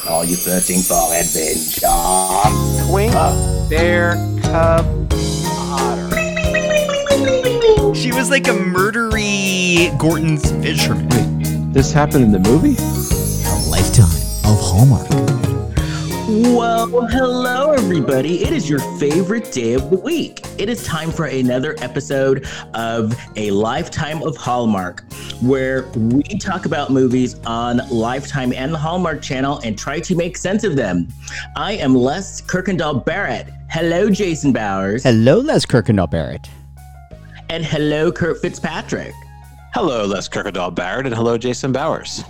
Are you thirsting for adventure? Twink, bear, cub, otter. She was like a murdery Gorton's fisherman. Wait, this happened in the movie? A lifetime of Hallmark. Well, hello everybody. It is your favorite day of the week. It is time for another episode of A Lifetime of Hallmark, where we talk about movies on Lifetime and the Hallmark Channel and try to make sense of them. I am Les Kirkendall Barrett. Hello, Jason Bowers. Hello, Les Kirkendall Barrett. And hello, Kurt Fitzpatrick. Hello, Les Kirkendall Barrett, and hello, Jason Bowers.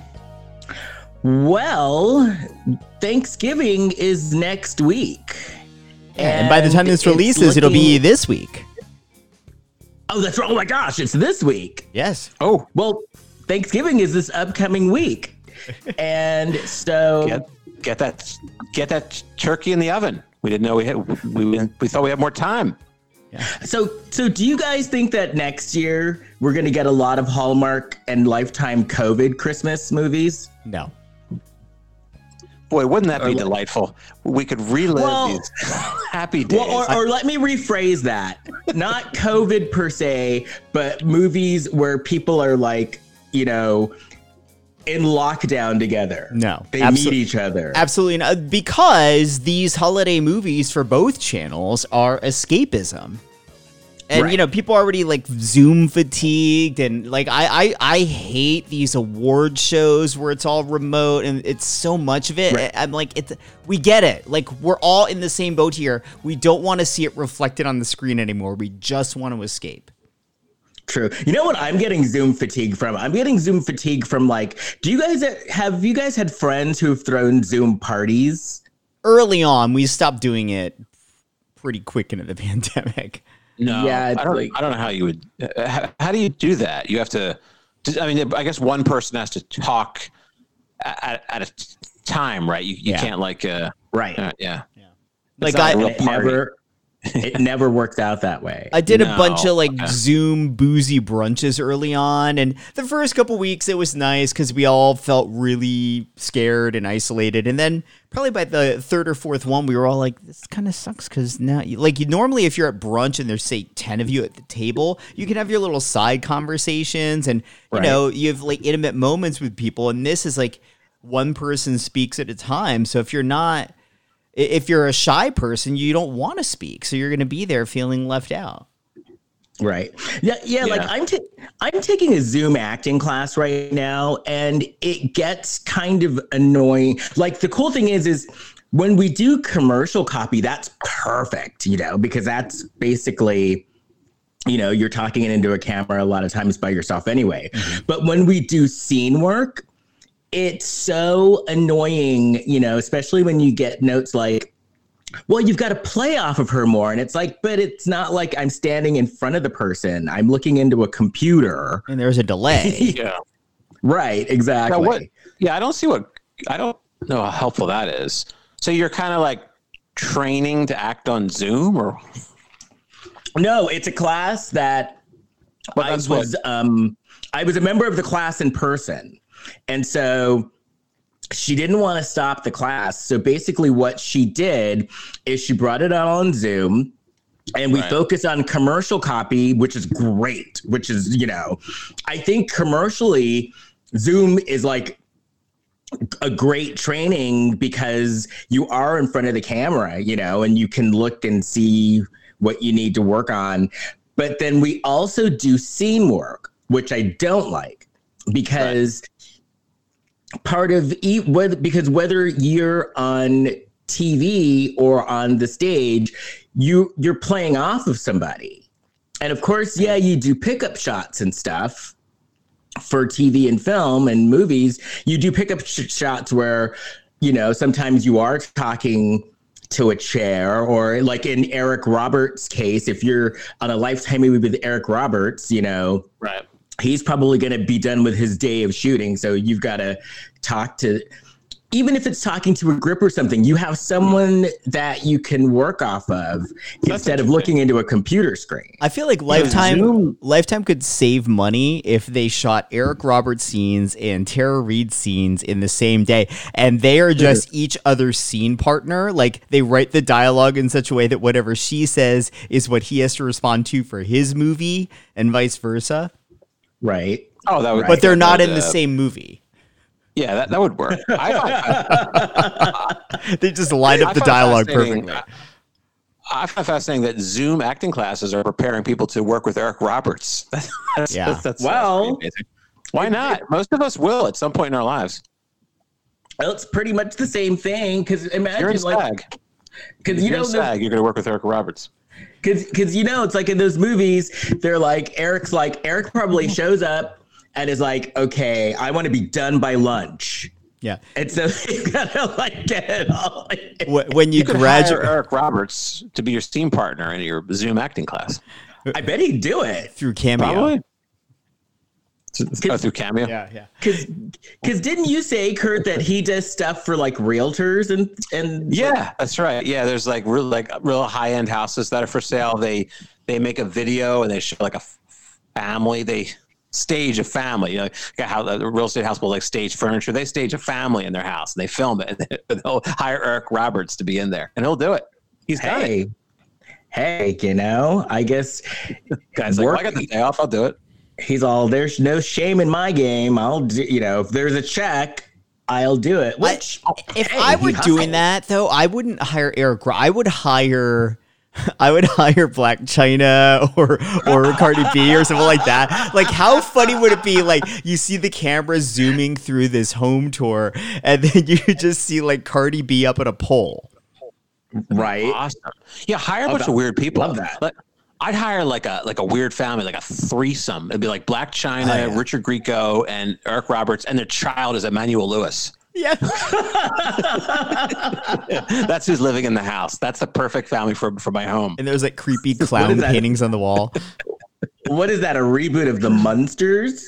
Well, Thanksgiving is next week. And by the time this releases, it'll be this week. Oh, that's right. Oh my gosh, it's this week. Yes. Oh, Well, Thanksgiving is this upcoming week. And so get that turkey in the oven. We didn't know we thought we had more time. So do you guys think that next year we're going to get a lot of Hallmark and Lifetime COVID Christmas movies? No. Boy, wouldn't that be delightful? We could relive these happy days. Well, or let me rephrase that. Not COVID per se, but movies where people are like, you know, in lockdown together. No. They meet each other. Absolutely not. Because these holiday movies for both channels are escapism. And, you know, people are already like Zoom fatigued, and like I hate these award shows where it's all remote and it's so much of it. Right. I'm like, we get it. Like, we're all in the same boat here. We don't want to see it reflected on the screen anymore. We just want to escape. True. You know what I'm getting Zoom fatigue from? I'm getting Zoom fatigue from like, have you guys had friends who've thrown Zoom parties? Early on, we stopped doing it pretty quick into the pandemic. No, Yeah, I don't know how you would. How do you do that? You have to. I mean, I guess one person has to talk at a time, right? You can't like. Right. Yeah. Like It never worked out that way. I did a bunch of Zoom boozy brunches early on, and the first couple weeks it was nice because we all felt really scared and isolated. And then probably by the third or fourth one, we were all like, "This kind of sucks." Because now, normally if you're at brunch and there's say 10 of you at the table, you can have your little side conversations, and you know you have like intimate moments with people. And this is like one person speaks at a time. So if you're a shy person, you don't want to speak. So you're going to be there feeling left out. Right. Yeah. Like I'm taking a Zoom acting class right now, and it gets kind of annoying. Like, the cool thing is when we do commercial copy, that's perfect, you know, because that's basically, you know, you're talking it into a camera a lot of times by yourself anyway. Mm-hmm. But when we do scene work, it's so annoying, you know, especially when you get notes like, well, you've got to play off of her more. And it's like, but it's not like I'm standing in front of the person. I'm looking into a computer. And there's a delay. Yeah. Right. Exactly. I don't know how helpful that is. So you're kind of like training to act on Zoom, or? No, it's a class that I was a member of the class in person. And so she didn't want to stop the class. So basically what she did is she brought it out on Zoom, and we focus on commercial copy, which is great, which is, you know, I think commercially Zoom is like a great training because you are in front of the camera, you know, and you can look and see what you need to work on. But then we also do scene work, which I don't like, because because whether you're on TV or on the stage, you're playing off of somebody. And of course, you do pickup shots and stuff for TV and film and movies. You do pickup shots where, you know, sometimes you are talking to a chair, or like in Eric Roberts' case, if you're on a Lifetime movie with Eric Roberts, you know, he's probably going to be done with his day of shooting. So you've got to talk to even if it's talking to a grip or something, you have someone that you can work off of instead of looking into a computer screen. I feel like Lifetime could save money if they shot Eric Roberts scenes and Tara Reid scenes in the same day, and they are just each other's scene partner. Like they write the dialogue in such a way that whatever she says is what he has to respond to for his movie, and vice versa. Right. Oh, that would. But they're not in the same movie. Yeah, that would work. They just line up the dialogue perfectly. I find fascinating that Zoom acting classes are preparing people to work with Eric Roberts. That's why not? Most of us will at some point in our lives. Well, it's pretty much the same thing. Because imagine you're in SAG. Because you're going to work with Eric Roberts. Because it's like in those movies, they're like Eric probably shows up and is like, okay, I want to be done by lunch. Yeah. And so you gotta like get it all. When you graduate, Eric Roberts to be your team partner in your Zoom acting class. I bet he'd do it through Cameo. Probably. Through Cameo. Yeah. Because didn't you say, Kurt, that he does stuff for like realtors and yeah, that's right. Yeah, there's like real high end houses that are for sale. They make a video and they show like a family. They stage a family. You know, how the real estate house will like stage furniture. They stage a family in their house and they film it. And they'll hire Eric Roberts to be in there, and he'll do it. He's done it. Hey, I guess guys like, well, I got the day off. I'll do it. He's all, there's no shame in my game. I'll do, if there's a check, I'll do it. Which if I were doing that though, I wouldn't hire Eric. I would hire Black China or Cardi B or something like that. Like, how funny would it be? Like, you see the camera zooming through this home tour, and then you just see like Cardi B up at a pole. Right. Awesome. Yeah, hire a bunch of weird people. Love that. I'd hire like a weird family, like a threesome. It'd be like Black China, Richard Grieco, and Eric Roberts, and their child is Emmanuel Lewis. Yeah. That's who's living in the house. That's the perfect family for my home. And there's like creepy clown paintings on the wall. What is that, a reboot of the Munsters?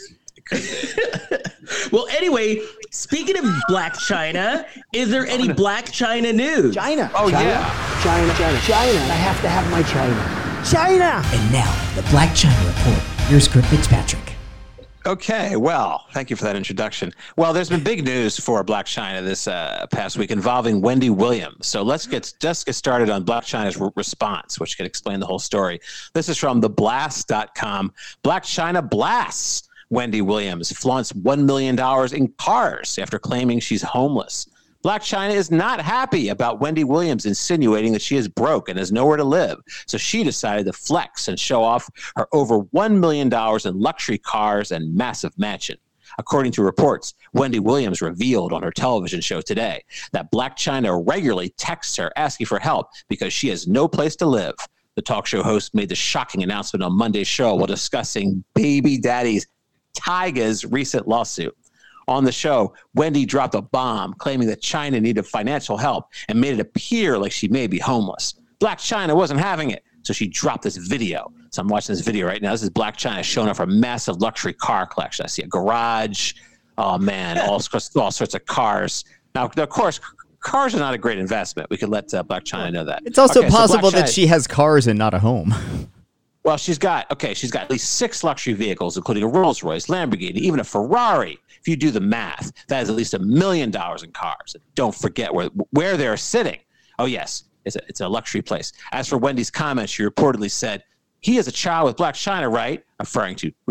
Well, anyway, speaking of Black China, is there any Black China news? China. Oh, China. yeah. China. I have to have my China. China. And now, the Blac Chyna Report. Here's Kurt Fitzpatrick. Okay, well, thank you for that introduction. Well, there's been big news for Blac Chyna this past week involving Wendy Williams. So let's get started on Blac Chyna's response, which can explain the whole story. This is from theblast.com. Blac Chyna blasts Wendy Williams, flaunts $1 million in cars after claiming she's homeless. Blac Chyna is not happy about Wendy Williams insinuating that she is broke and has nowhere to live. So she decided to flex and show off her over $1 million in luxury cars and massive mansion. According to reports, Wendy Williams revealed on her television show today that Blac Chyna regularly texts her asking for help because she has no place to live. The talk show host made the shocking announcement on Monday's show while discussing baby daddy's Tyga's recent lawsuit. On the show, Wendy dropped a bomb claiming that Chyna needed financial help and made it appear like she may be homeless. Blac Chyna wasn't having it, so she dropped this video. So I'm watching this video right now. This is Blac Chyna showing off her massive luxury car collection. I see a garage. Oh, man, all sorts of cars. Now, of course, cars are not a great investment. We could let Blac Chyna know that. It's also possible that she has cars and not a home. Well, she's got at least 6 luxury vehicles, including a Rolls Royce, Lamborghini, even a Ferrari. If you do the math, that is at least $1 million in cars. Don't forget where they're sitting. Oh, yes, it's a luxury place. As for Wendy's comments, she reportedly said, "He is a child with Blac Chyna, right?" Referring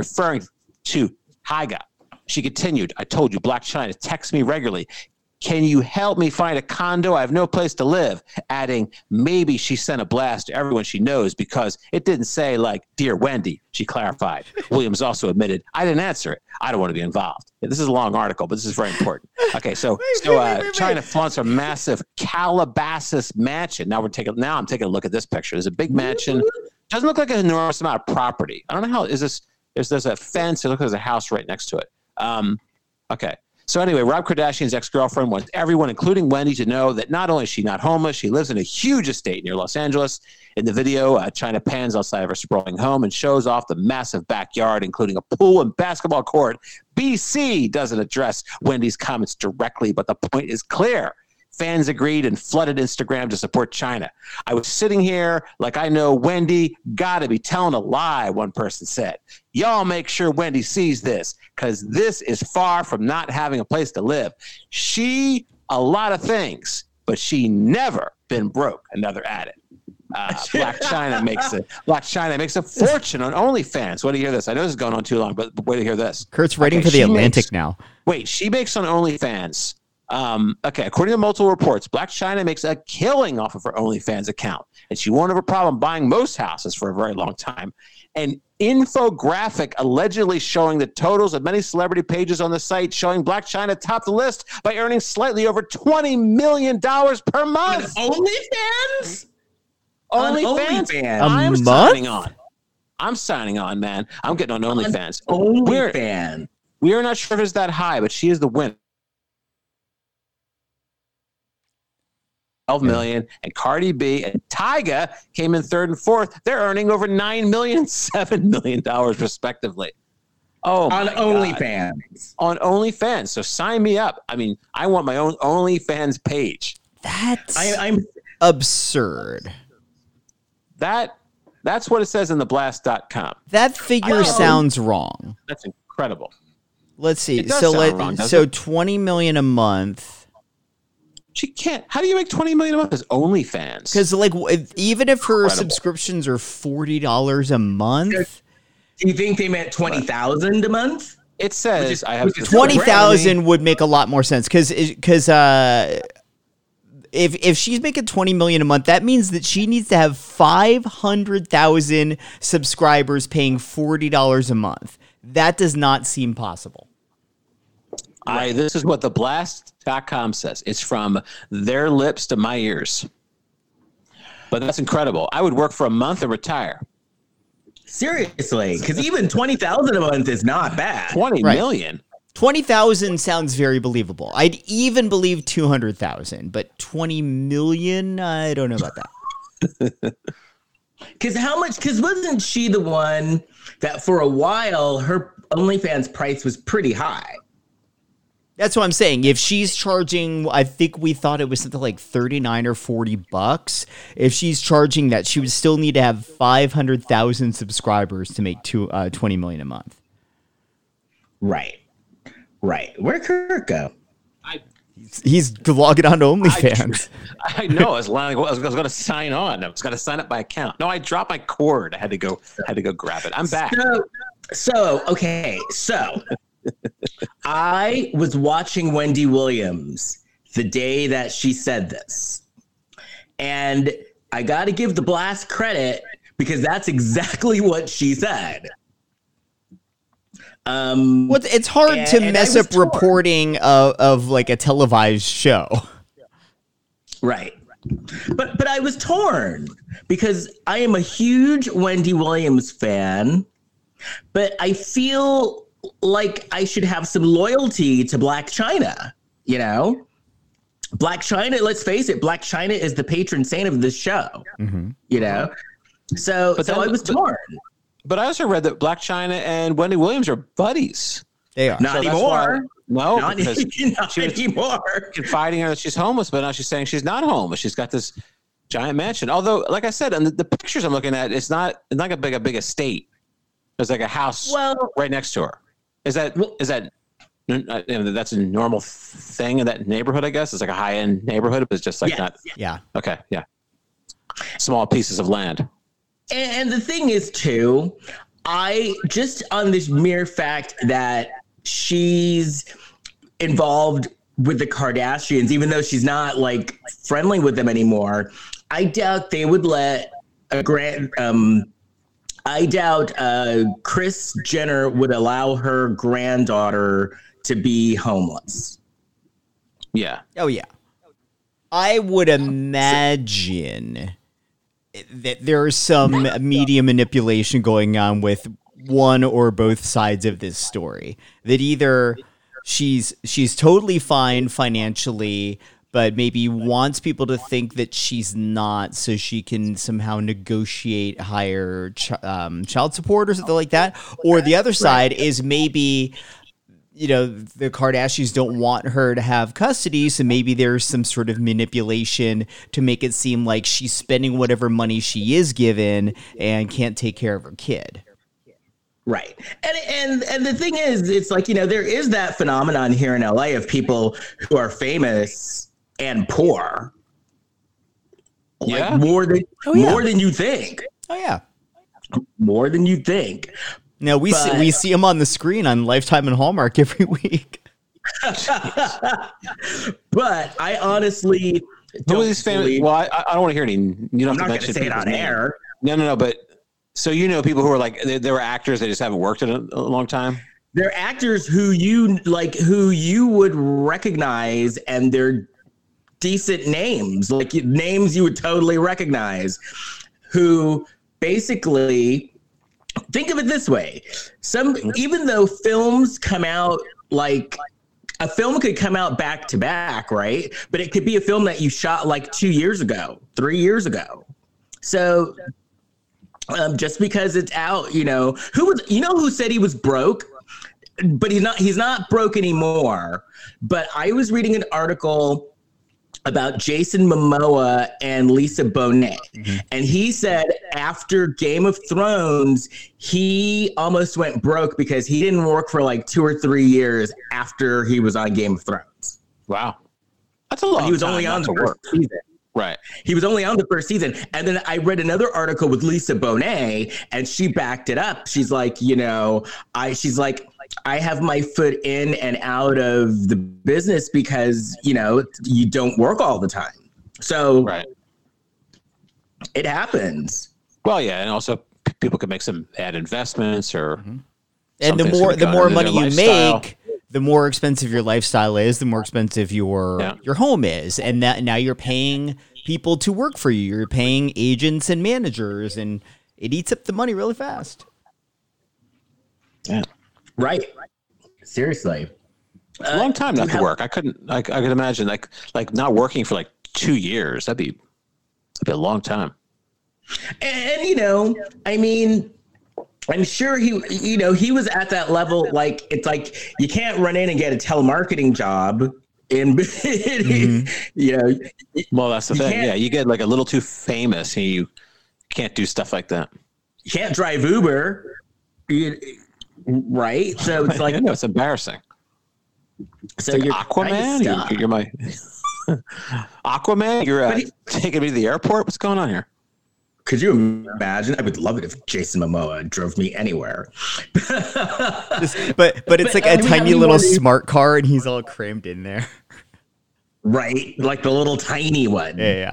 to Tyga. She continued, "I told you Blac Chyna texts me regularly. Can you help me find a condo? I have no place to live." Adding, maybe she sent a blast to everyone she knows because it didn't say like, "Dear Wendy," she clarified. Williams also admitted, "I didn't answer it. I don't want to be involved." This is a long article, but this is very important. Okay, so Chyna flaunts a massive Calabasas mansion. Now I'm taking a look at this picture. There's a big mansion. Doesn't look like an enormous amount of property. I don't know how is this. There's a fence. It looks like there's a house right next to it. Okay. So anyway, Rob Kardashian's ex-girlfriend wants everyone, including Wendy, to know that not only is she not homeless, she lives in a huge estate near Los Angeles. In the video, China pans outside of her sprawling home and shows off the massive backyard, including a pool and basketball court. BC doesn't address Wendy's comments directly, but the point is clear. Fans agreed and flooded Instagram to support China. I was sitting here like I know Wendy gotta be telling a lie, one person said. Y'all make sure Wendy sees this, because this is far from not having a place to live. She, a lot of things, but she never been broke, another added. Black China makes a fortune on OnlyFans. What do you hear this? I know this is going on too long, but wait to hear this. Kurt's writing for The Atlantic now. Wait, she makes on OnlyFans. According to multiple reports, Blac Chyna makes a killing off of her OnlyFans account, and she won't have a problem buying most houses for a very long time. An infographic allegedly showing the totals of many celebrity pages on the site, showing Blac Chyna top the list by earning slightly over $20 million per month. OnlyFans? OnlyFans? I'm signing on, man. I'm getting on OnlyFans. OnlyFans. We are not sure if it's that high, but she is the winner. 12 million, and Cardi B and Tyga came in third and fourth. They're earning over $9 million and $7 million respectively. Oh, on OnlyFans. On OnlyFans. So sign me up. I mean, I want my own OnlyFans page. That's I'm absurd. That's what it says in theblast.com. That figure sounds wrong. That's incredible. Let's see. It does sound wrong, doesn't it? $20 million a month. She can't. How do you make $20 million a month as OnlyFans? Because even if her subscriptions are $40 a month, do you think they meant 20,000 a month? It says I have 20,000 would make a lot more sense. Because if she's making $20 million a month, that means that she needs to have 500,000 subscribers paying $40 a month. That does not seem possible. This is what theblast.com says. It's from their lips to my ears. But that's incredible. I would work for a month and retire. Seriously, because even 20,000 a month is not bad. 20 million. 20,000 sounds very believable. I'd even believe 200,000, but 20 million, I don't know about that. Because wasn't she the one that for a while her OnlyFans price was pretty high? That's what I'm saying. If she's charging, I think we thought it was something like $39 or $40. If she's charging that, she would still need to have 500,000 subscribers to make $20 million a month. Right. Where'd Kurt go? He's logging on to OnlyFans. I know. I was going to sign on. I was going to sign up my account. No, I dropped my cord. I had to go grab it. I'm back. So I was watching Wendy Williams the day that she said this. And I got to give the Blast credit because that's exactly what she said. It's hard to mess up reporting of like a televised show. Right. But I was torn because I am a huge Wendy Williams fan, but I feel like I should have some loyalty to Blac Chyna, you know? Blac Chyna, let's face it, Blac Chyna is the patron saint of this show, you know? So I was torn. But I also read that Blac Chyna and Wendy Williams are buddies. They are. Not anymore. Not anymore. Confiding her that she's homeless, but now she's saying she's not homeless. She's got this giant mansion. Although, like I said, on the pictures I'm looking at, it's not like a big estate. There's like a house right next to her. Is that that's a normal thing in that neighborhood? I guess it's like a high-end neighborhood, but it's just like that. Yeah. Okay. Yeah. Small pieces of land. And the thing is, too, I just on this mere fact that she's involved with the Kardashians, even though she's not like friendly with them anymore, I doubt they would let I doubt Kris Jenner would allow her granddaughter to be homeless. Yeah. Oh, yeah. I would imagine that there's some media manipulation going on with one or both sides of this story. That either she's totally fine financially, but maybe wants people to think that she's not, so she can somehow negotiate higher child support or something like that. Or the other side is maybe, you know, the Kardashians don't want her to have custody, so maybe there's some sort of manipulation to make it seem like she's spending whatever money she is given and can't take care of her kid. Right. And the thing is, it's like, you know, there is that phenomenon here in LA of people who are famous and poor, like more than you think. Oh yeah, more than you think. Now we see them on the screen on Lifetime and Hallmark every week. But I honestly, who are these famous? Well, I don't want to hear any. You don't I'm have not to going to say it on air. No. But so you know people who are like they were actors, they just haven't worked in a long time. They're actors who you would recognize, and they're decent names, like names you would totally recognize, who basically, think of it this way. Even though films come out, like a film could come out back to back, right? But it could be a film that you shot like 2 years ago, 3 years ago. So just because it's out, who said he was broke? But he's not broke anymore. But I was reading an article about Jason Momoa and Lisa Bonet. Mm-hmm. And he said after Game of Thrones, he almost went broke because he didn't work for like 2 or 3 years after he was on Game of Thrones. Wow. That's a long He was time only on the to first work. season. Right. He was only on the first season. And then I read another article with Lisa Bonet, and she backed it up. She's like, I have my foot in and out of the business because, you don't work all the time. So right. It happens. Well, yeah. And also people can make some bad investments or. Mm-hmm. And the more money you make, the more expensive your lifestyle is, the more expensive your home is. And now you're paying people to work for you. You're paying agents and managers, and it eats up the money really fast. Yeah. Right. Seriously. It's a long time not to work. I could imagine like not working for like 2 years. That'd be a long time. And I'm sure he was at that level. Like, it's like you can't run in and get a telemarketing job in, Well, that's the thing. Yeah, you get like a little too famous and you can't do stuff like that. You can't drive Uber, right? So it's like, it's embarrassing. So like you're Aquaman. You're my Aquaman. You're taking me to the airport. What's going on here? Could you imagine? I would love it if Jason Momoa drove me anywhere. but it's like a tiny little smart car, and he's all crammed in there. Right, like the little tiny one. Yeah.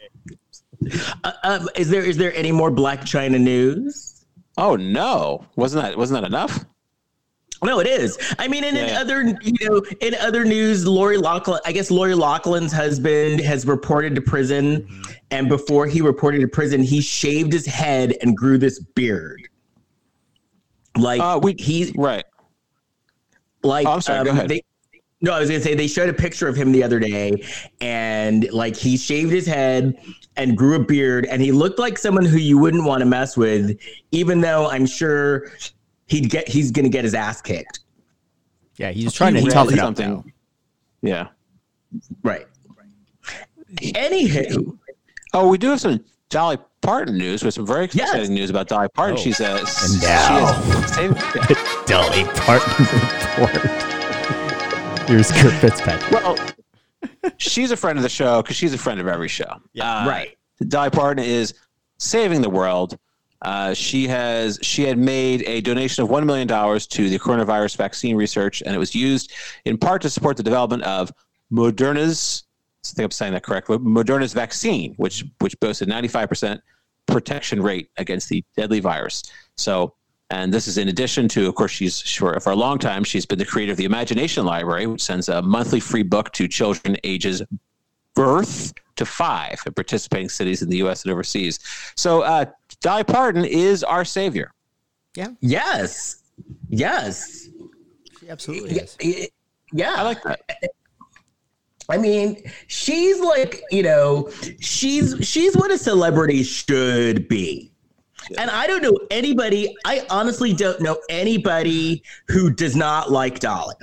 Is there any more Black China news? Oh no! Wasn't that enough? No, it is. I mean, in other news, Lori Loughlin's husband has reported to prison, and before he reported to prison, he shaved his head and grew this beard. Like right. Like, I'm sorry. Go ahead. I was gonna say they showed a picture of him the other day, and like he shaved his head and grew a beard, and he looked like someone who you wouldn't want to mess with, even though I'm sure he's gonna get his ass kicked. Yeah, he's trying to toughen up something. Now. Yeah, right. Anywho, we do have some Dolly Parton news with some very exciting news about Dolly Parton. She's Dolly Parton report. Here's Kurt Fitzpatrick. Well, she's a friend of the show because she's a friend of every show. Yeah, right. Dolly Parton is saving the world. She had made a donation of $1 million to the coronavirus vaccine research, and it was used in part to support the development of Moderna's, I think I'm saying that correctly, Moderna's vaccine, which boasts a 95% protection rate against the deadly virus. So, and this is in addition to, of course, for a long time, she's been the creator of the Imagination Library, which sends a monthly free book to children ages birth to 5 in participating cities in the U.S. and overseas. So Dolly Parton is our savior. Yeah. Yes. She absolutely is. Yeah. I like that. I mean, she's like, she's what a celebrity should be. And I don't know anybody, I honestly don't know anybody who does not like Dolly.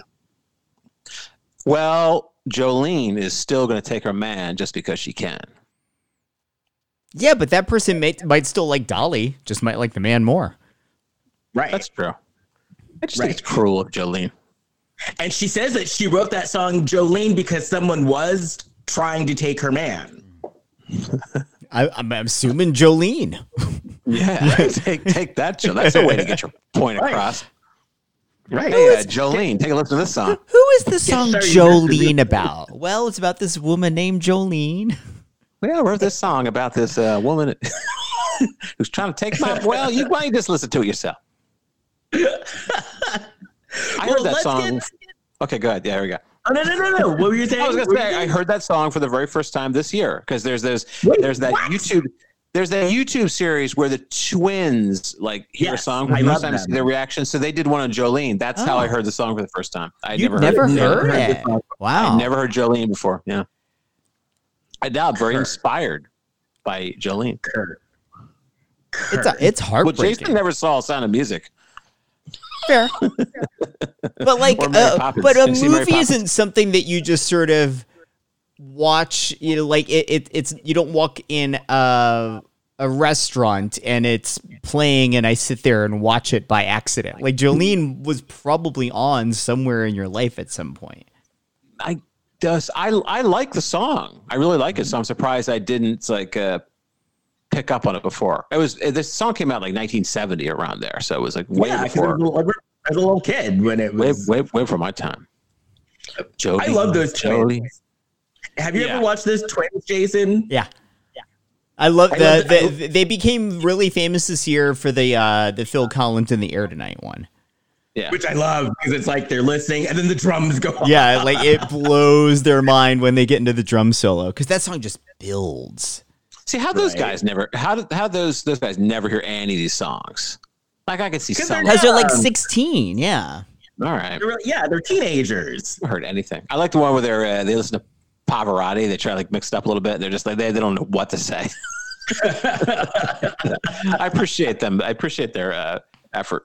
Well, Jolene is still going to take her man just because she can. Yeah, but that person might still like Dolly, just might like the man more. Right. That's true. I just think it's cruel of Jolene. And she says that she wrote that song, Jolene, because someone was trying to take her man. I'm assuming Jolene. Yeah, take that, Joe. That's a way to get your point across. Right. Hey, Jolene, take a listen to this song. Who is the song sorry, Jolene about? Well, it's about this woman named Jolene. Yeah, I wrote this song about this woman who's trying to take my... Well, why don't you just listen to it yourself? I heard that song. Okay, go ahead. Yeah, here we go. Oh, no. What were you saying? I was going to say, I heard that song for the very first time this year because there's that YouTube series where the twins hear a song for the first time, see their reaction. So they did one on Jolene. That's how I heard the song for the first time. I You've never heard it. Wow. I never heard Jolene before. Yeah. I doubt very inspired by Jolene. It's heartbreaking. Well, Jason never saw Sound of Music. Fair. But but a movie isn't something that you just sort of watch, it's you don't walk in a restaurant and it's playing and I sit there and watch it by accident. Like Jolene was probably on somewhere in your life at some point. I like the song. I really like it, so I'm surprised I didn't pick up on it before. This song came out like 1970 around there, so it was like way before. I was a little kid when it was way before my time. I love those twins. Have you ever watched those twins, Jason? Yeah. I love they became really famous this year for the Phil Collins in the Air Tonight one. Yeah. Which I love because it's like they're listening and then the drums go on. Yeah, like it blows their mind when they get into the drum solo because that song just builds. See how those guys never those guys never hear any of these songs. Like I could see some because they're like 16. Yeah. All right. They're teenagers. I heard anything. I like the one where they listen to Pavarotti. They try to mix it up a little bit. They're just like they don't know what to say. I appreciate them. I appreciate their effort.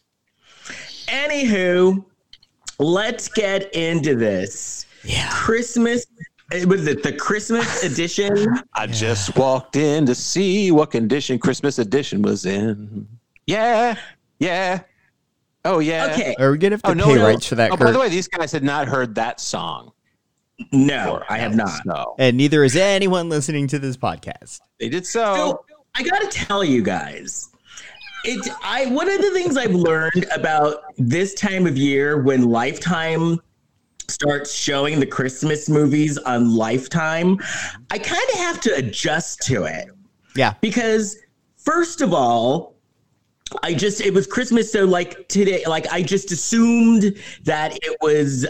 Anywho, let's get into this. Yeah. Christmas. Was it the Christmas edition? I just walked in to see what condition Christmas edition was in. Yeah. Oh, yeah. Okay. Are we going to have to pay rights for that, Kurt? By the way, these guys had not heard that song. No, I have not. No. And neither is anyone listening to this podcast. They did so. I got to tell you guys, one of the things I've learned about this time of year when Lifetime starts showing the Christmas movies on Lifetime, I kind of have to adjust to it. Yeah. Because first of all, it was Christmas. So like today, like I just assumed that it was,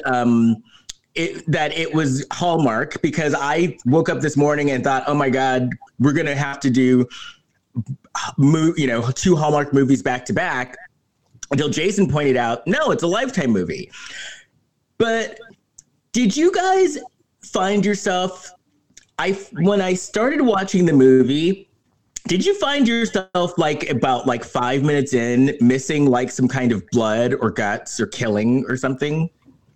it was Hallmark because I woke up this morning and thought, oh my God, we're going to have to do, 2 Hallmark movies back to back until Jason pointed out, no, it's a Lifetime movie. But did you guys find yourself, when I started watching the movie, did you find yourself about 5 minutes in missing some kind of blood or guts or killing or something?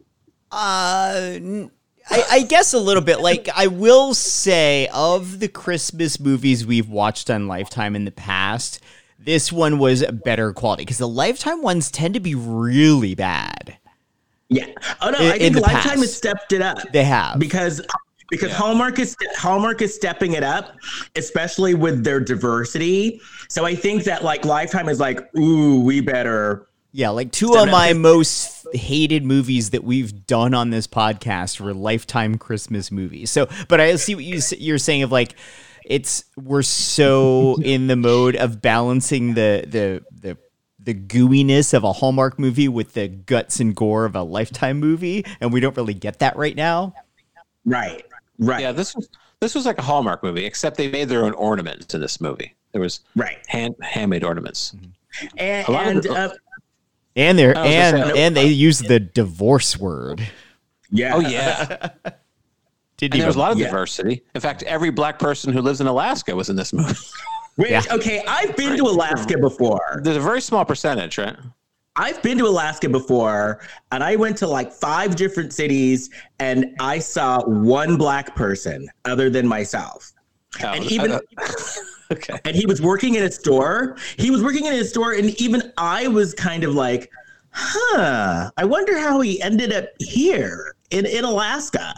I guess a little bit. I will say, of the Christmas movies we've watched on Lifetime in the past, this one was better quality because the Lifetime ones tend to be really bad. Yeah. Oh no, I think Lifetime has stepped it up. They have because Hallmark is stepping it up, especially with their diversity. So I think that Lifetime is ooh, we better. Yeah, 2 of my most hated movies that we've done on this podcast were Lifetime Christmas movies. So, but I see what you're saying of we're so in the mode of balancing the gooiness of a Hallmark movie with the guts and gore of a Lifetime movie, and we don't really get that right now. Right. Yeah, this was like a Hallmark movie, except they made their own ornaments in this movie. There was handmade ornaments, and they used the divorce word. Yeah. Oh yeah. Didn't And there was a lot of Yeah. diversity. In fact, every black person who lives in Alaska was in this movie. Which, Yeah. okay, I've been to Alaska before. There's a very small percentage, right? I've been to Alaska before, and I went to like 5 different cities, and I saw one black person other than myself. Oh, And even okay. and he was working in a store. He was working in a store, and even I was kind of like, "Huh, I wonder how he ended up here in Alaska."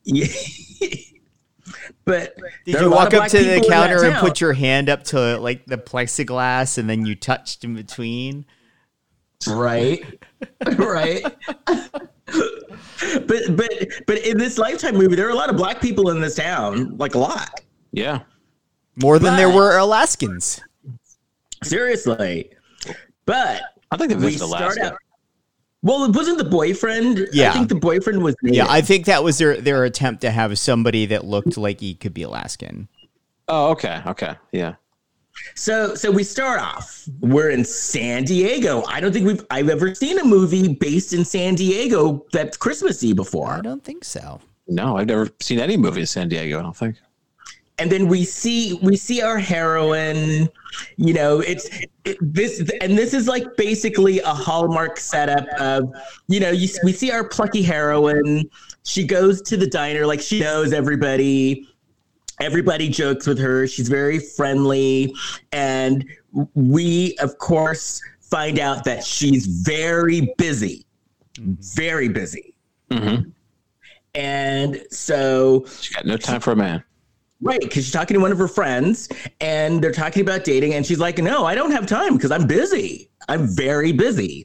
But Did there are you a lot walk of up black to the people in that counter and town. put your hand up to like the plexiglass and then you touched in between? Right. Right. but in this Lifetime movie, there are a lot of black people in this town, like a lot. Yeah. More than there But- were Alaskans. Seriously. But I think they we visited start Alaska. out. Well, it wasn't the boyfriend. Yeah. I think the boyfriend was Native. Yeah, I think that was their attempt to have somebody that looked like he could be Alaskan. Oh, okay. Okay. Yeah. So we start off. We're in San Diego. I don't think I've ever seen a movie based in San Diego that's Christmassy I before. don't think so. No, I've never seen any movie in San Diego, I don't think. And then we see our heroine. You know, this is like basically a Hallmark setup of, you know, we see our plucky heroine. She goes to the diner like she knows everybody. Everybody jokes with her. She's very friendly. And we, of course, find out that she's very busy. Very busy. Mm-hmm. And so, She got no time for a man. right, because she's talking to one of her friends and they're talking about dating. And she's like, no, I don't have time because I'm busy. I'm very busy.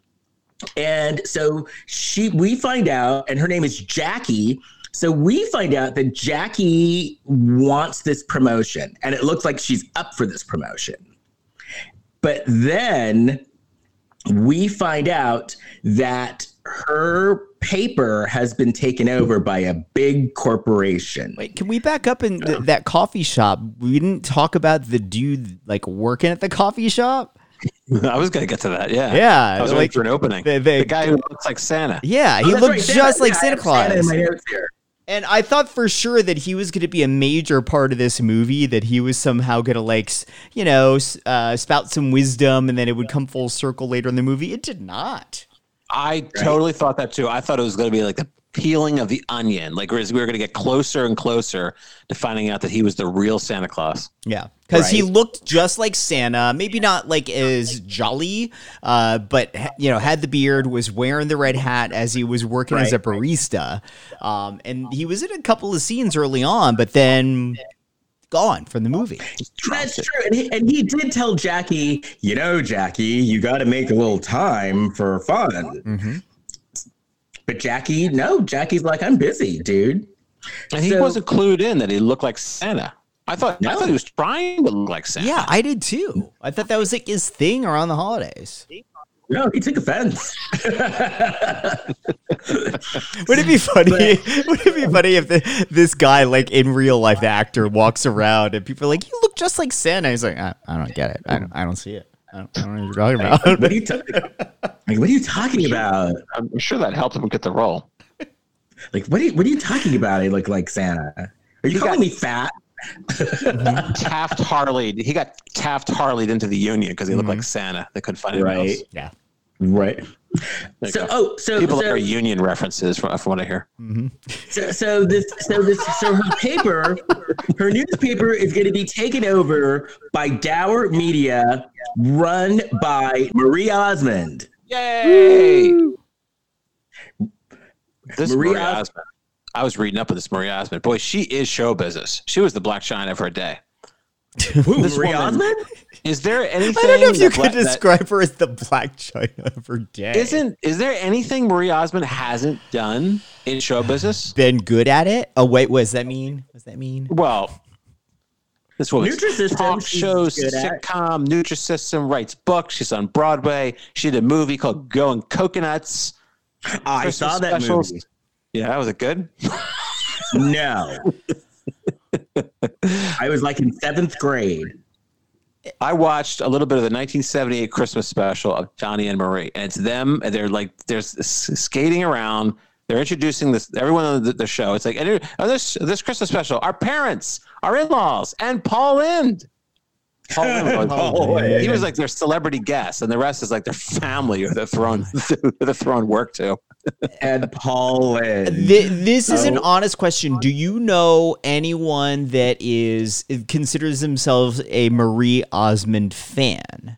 And so we find out, and her name is Jackie. So we find out that Jackie wants this promotion, and it looks like she's up for this promotion. But then we find out that her paper has been taken over by a big corporation. Wait, can we back up in that coffee shop? We didn't talk about the dude like working at the coffee shop. I was going to get to that. Yeah. Yeah, I was like, waiting for an opening. the The guy who looks like Santa. Yeah, Oh, he that's looked right, just like Yeah, I Santa have Santa in Claus. my notes here. And I thought for sure that he was going to be a major part of this movie, that he was somehow going to, like, spout some wisdom and then it would come full circle later in the movie. It did not. I totally thought that too. I thought it was going to be like the peeling of the onion. Like we were going to get closer and closer to finding out that he was the real Santa Claus. Yeah, because he Right. looked just like Santa, maybe not like as jolly, but had the beard, was wearing the red hat as he was working as a barista, and he was in a couple of scenes early on, but then gone from the movie. That's true. And he did tell Jackie, you know, Jackie, you got to make a little time for fun. Mm-hmm. But Jackie's like, I'm busy, dude. And he So- wasn't clued in that he looked like Santa. I thought he was trying to look like Santa. Yeah, I did too. I thought that was like his thing around the holidays. No, he took offense. Would it be funny? Would it be funny if this guy, like in real life, the actor, walks around and people are like, "You look just like Santa." He's like, "I don't get it. I don't see it. I don't know what you're talking about." What are you talking about? I'm sure that helped him get the role. Like, what are you talking about? I look like Santa. Are you calling me fat? Taft Harley. He got Taft Harley'd into the union because he looked like Santa. They couldn't find anyone else. Yeah. Right. There you go. People So are union references from what I hear. So her newspaper is going to be taken over by Dower Media, run by Marie Osmond. Yay! This Marie Marie Osmond. I was reading up on this Marie Osmond. Boy, she is show business. She was the Black China of her day. Who, This Marie woman- Osmond? Is there anything? I don't know if you that- could that- describe her as the Black China of her day. Is there anything Marie Osmond hasn't done in show business? Been good at it? Oh wait, what does that mean? What does that mean? Well, this woman's Nutrisystem, talk she's shows, good at. sitcom, Nutrisystem, writes books. She's on Broadway. She did a movie called Going Coconuts. I Christmas saw that specials. movie. Yeah, was it good? No. I was like in 7th grade. I watched a little bit of the 1978 Christmas special of Johnny and Marie, and it's them, and they're skating around They're introducing everyone on the show. It's like, this Christmas special, our parents, our in-laws, and Paul Lynde. Paul Lynde. He was like their celebrity guest, and the rest is like their family or the throne work to. And Paul Lynde. This is an honest question. Do you know anyone that considers themselves a Marie Osmond fan?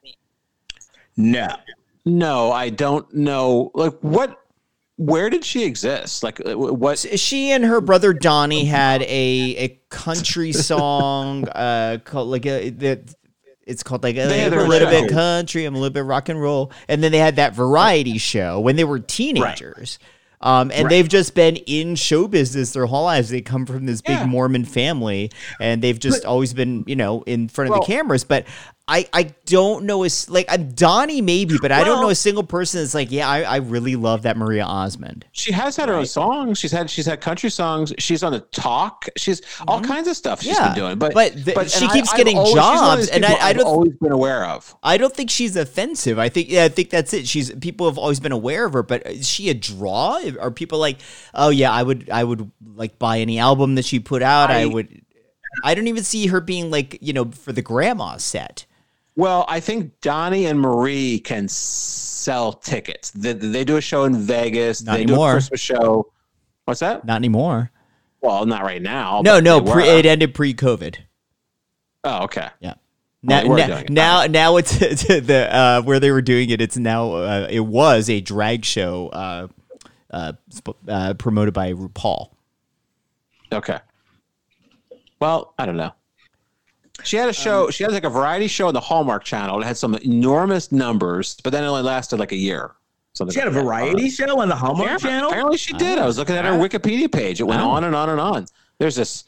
No, I don't know. Like, where did she exist? Like, what? She and her brother Donnie had a country song called it's called like I'm a little bit country, I'm a little bit rock and roll, and then they had that variety show when they were teenagers. Right. They've just been in show business their whole lives. They come from this big Mormon family, and they've just always been, in front of the cameras. But I don't know, Donnie maybe, but I don't know a single person that's like, I really love that Maria Osmond. She has had her own songs. She's had country songs. She's on the talk. She's all kinds of stuff she's been doing. But she keeps getting jobs, and I've always been aware of. I don't think she's offensive. I think that's it. People have always been aware of her, but is she a draw? Are people like, oh yeah, I would like buy any album that she put out? I don't even see her being like, for the grandma set. Well, I think Donnie and Marie can sell tickets. They do a show in Vegas. Not they anymore. Do a Christmas show. What's that? Not anymore. Well, not right now. No. It ended pre-COVID. Oh, okay. Yeah. Now it's the where they were doing it. It's now it was a drag show promoted by RuPaul. Okay. Well, I don't know. She had a show. She had like a variety show on the Hallmark Channel. It had some enormous numbers, but then it only lasted like a year. She had a variety show on the Hallmark Channel? Apparently she did. I was looking at her Wikipedia page. It went on and on and on. There's this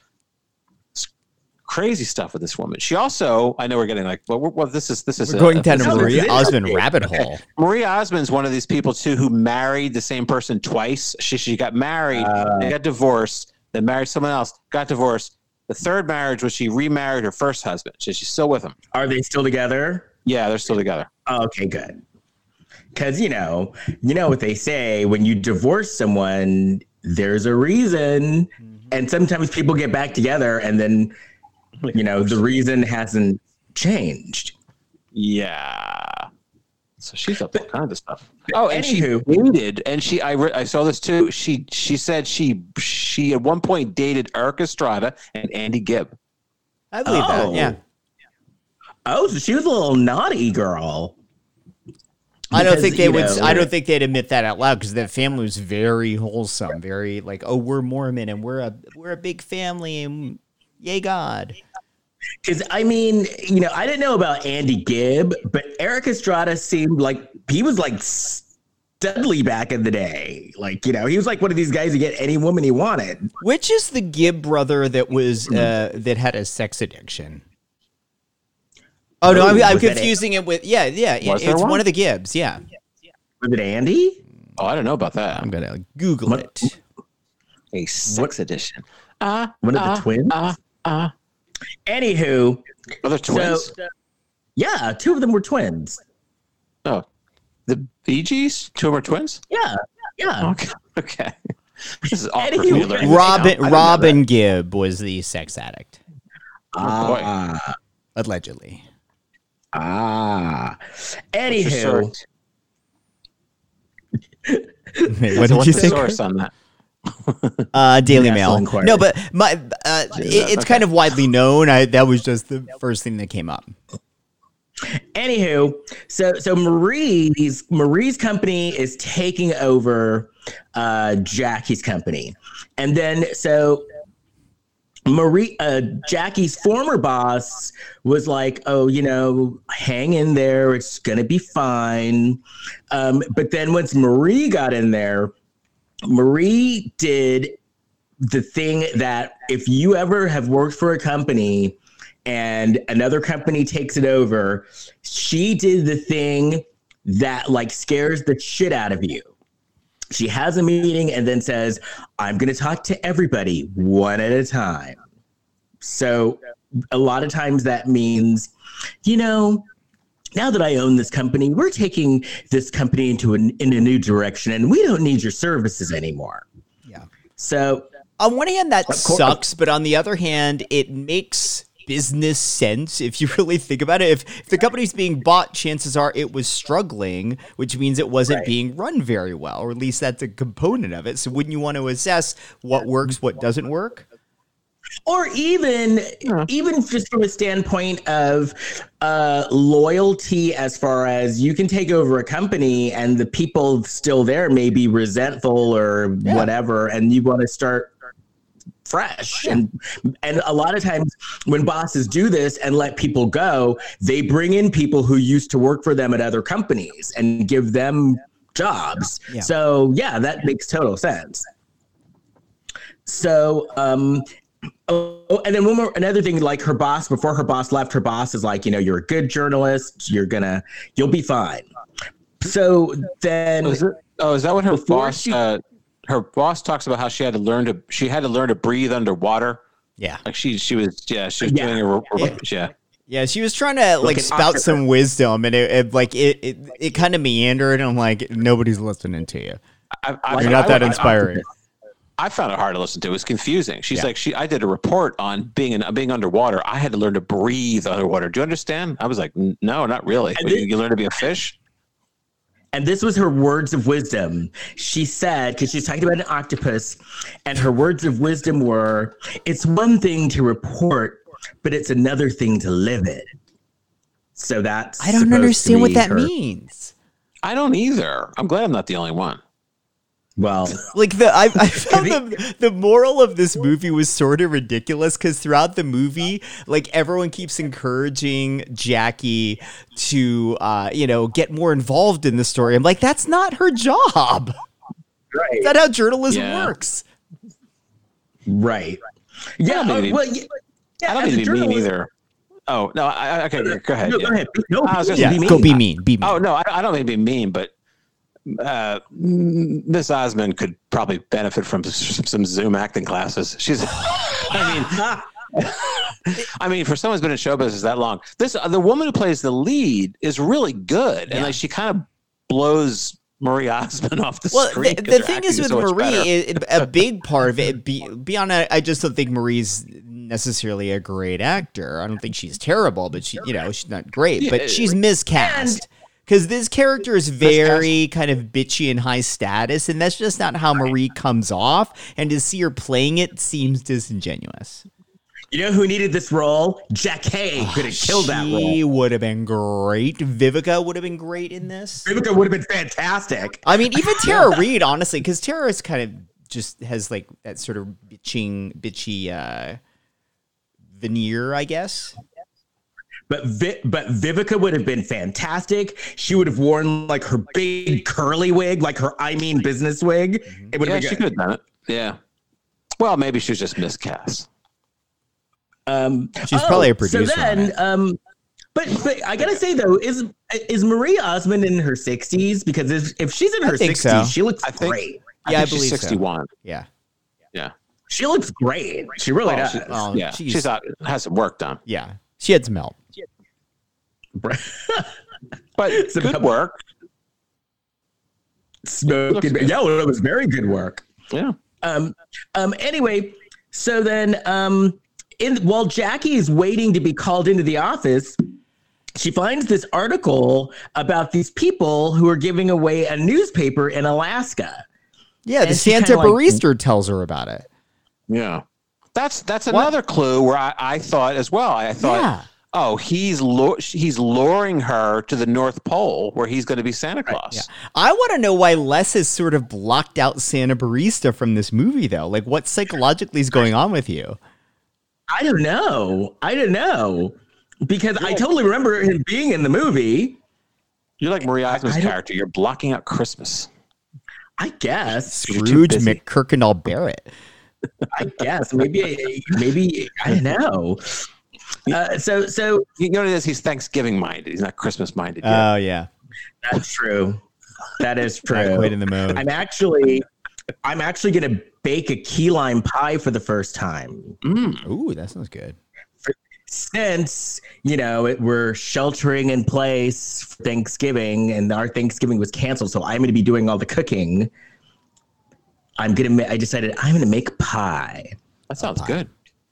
crazy stuff with this woman. She also, I know we're getting like, well, this is we're going down to Maria Osmond rabbit hole. Maria Osmond's one of these people too who married the same person twice. She got married, they got divorced, then married someone else, got divorced. The third marriage was she remarried her first husband. She's still with him. Are they still together? Yeah, they're still together. Oh, okay, good. Because you know what they say: when you divorce someone, there's a reason, and sometimes people get back together, and then the reason hasn't changed. Yeah. So she's up to all kinds of stuff. Oh, and Anywho. she dated, and I saw this too. She said she at one point dated Eric Estrada and Andy Gibb. I believe that. Yeah. Oh, so she was a little naughty girl. I don't think they would. I don't think they'd admit that out loud because that family was very wholesome, very like, oh, we're Mormon and we're a big family and yay God. Because I mean, I didn't know about Andy Gibb, but Eric Estrada seemed like he was like Studley back in the day. Like, he was like one of these guys who get any woman he wanted. Which is the Gibb brother that was that had a sex addiction? Oh no, I'm confusing it with it's one of the Gibbs. Yeah, was it Andy? Oh, I don't know about that. I'm gonna Google it. A sex addiction. One of the twins. Anywho, are they twins? Yeah, two of them were twins. Oh, the Bee Gees? Two of them are twins? Yeah. Okay. This is awkward for me to learn. Robin Gibb was the sex addict. Allegedly. Anywho. What did you think? Source on that? Daily National Mail. Enquirer. No, but it's kind of widely known. That was just the first thing that came up. Anywho, so Marie's company is taking over Jackie's company, and then so Jackie's former boss was like, oh, hang in there, it's gonna be fine. But then once Marie got in there, Marie did the thing that if you ever have worked for a company and another company takes it over, she did the thing that like scares the shit out of you. She has a meeting and then says, I'm going to talk to everybody one at a time. So a lot of times that means, now that I own this company, we're taking this company in a new direction and we don't need your services anymore. So on one hand, that sucks, but on the other hand, it makes business sense if you really think about it. If the company's being bought, chances are it was struggling, which means it wasn't being run very well, or at least that's a component of it. So wouldn't you want to assess what works, what doesn't work? Or even just from a standpoint of loyalty, as far as you can take over a company and the people still there may be resentful or whatever, and you want to start fresh. And a lot of times when bosses do this and let people go, they bring in people who used to work for them at other companies and give them jobs. Yeah. So yeah, that makes total sense. So, and then another thing, like her boss, before her boss left, her boss is like, you're a good journalist. You'll be fine. So then, is that what her boss? Her boss talks about how she had to learn to breathe underwater. Yeah, like she was doing a Yeah, she was trying to spout some wisdom, and it kind of meandered, and I'm like, nobody's listening to you. You're not that inspiring. I found it hard to listen to. It was confusing. She's like, I did a report on being underwater. I had to learn to breathe underwater. Do you understand? I was like, no, not really. You learn to be a fish? And this was her words of wisdom. She said, because she's talking about an octopus, and her words of wisdom were, it's one thing to report, but it's another thing to live it. So that's I don't understand what that means. I don't either. I'm glad I'm not the only one. Well, I found the moral of this movie was sort of ridiculous, because throughout the movie, everyone keeps encouraging Jackie to, get more involved in the story. I'm like, that's not her job. Right. Is that how journalism works? Right. Yeah. I don't mean to be mean either. Oh no. Okay. Go ahead. No, go ahead. No, go be mean. Be mean. Oh no, I don't mean to be mean, but. Miss Osmond could probably benefit from some Zoom acting classes. I mean, for someone who's been in show business that long, the woman who plays the lead is really good, and she kind of blows Marie Osmond off the screen. The thing is with Marie, a big part of it, beyond I just don't think Marie's necessarily a great actor. I don't think she's terrible, but she's not great, but she's miscast. Because this character is very kind of bitchy and high status, and that's just not how Marie comes off. And to see her playing it seems disingenuous. You know who needed this role? Jackie could have killed that role. She would have been great. Vivica would have been great in this. Vivica would have been fantastic. I mean, even Tara Reid, honestly, because Tara is kind of just has that sort of bitchy veneer, I guess. But Vivica would have been fantastic. She would have worn her big curly wig, her business wig. It would have been she could have done it. Yeah. Well, maybe she was just miscast. She's probably a producer. So then, but I gotta say though, is Marie Osmond in her 60s? Because if she's in her 60s, she looks great. I believe she's 61. So. Yeah. Yeah. She looks great. She really does. She's has some work done. Yeah. She had some help. But good work. It was very good work. Yeah. Anyway, so then while Jackie is waiting to be called into the office, she finds this article about these people who are giving away a newspaper in Alaska. Yeah, the Santa Barista tells her about it. Yeah. That's another clue where I thought as well. I thought, he's luring her to the North Pole where he's going to be Santa Claus. Right, yeah. I want to know why Les has sort of blocked out Santa Barista from this movie, though. What psychologically is going on with you? I don't know. Because I totally remember him being in the movie. You're like Marie Osmond's character. You're blocking out Christmas. I guess. Scrooge McKirkendall Barrett. I guess maybe I don't know. So you know what it is? He's Thanksgiving minded. He's not Christmas minded. Oh yeah, that's true. That is true. Not quite in the mode. I'm actually gonna bake a key lime pie for the first time. Ooh, that sounds good. Since we're sheltering in place for Thanksgiving, and our Thanksgiving was canceled, so I'm going to be doing all the cooking. I decided I'm gonna make pie. That sounds good.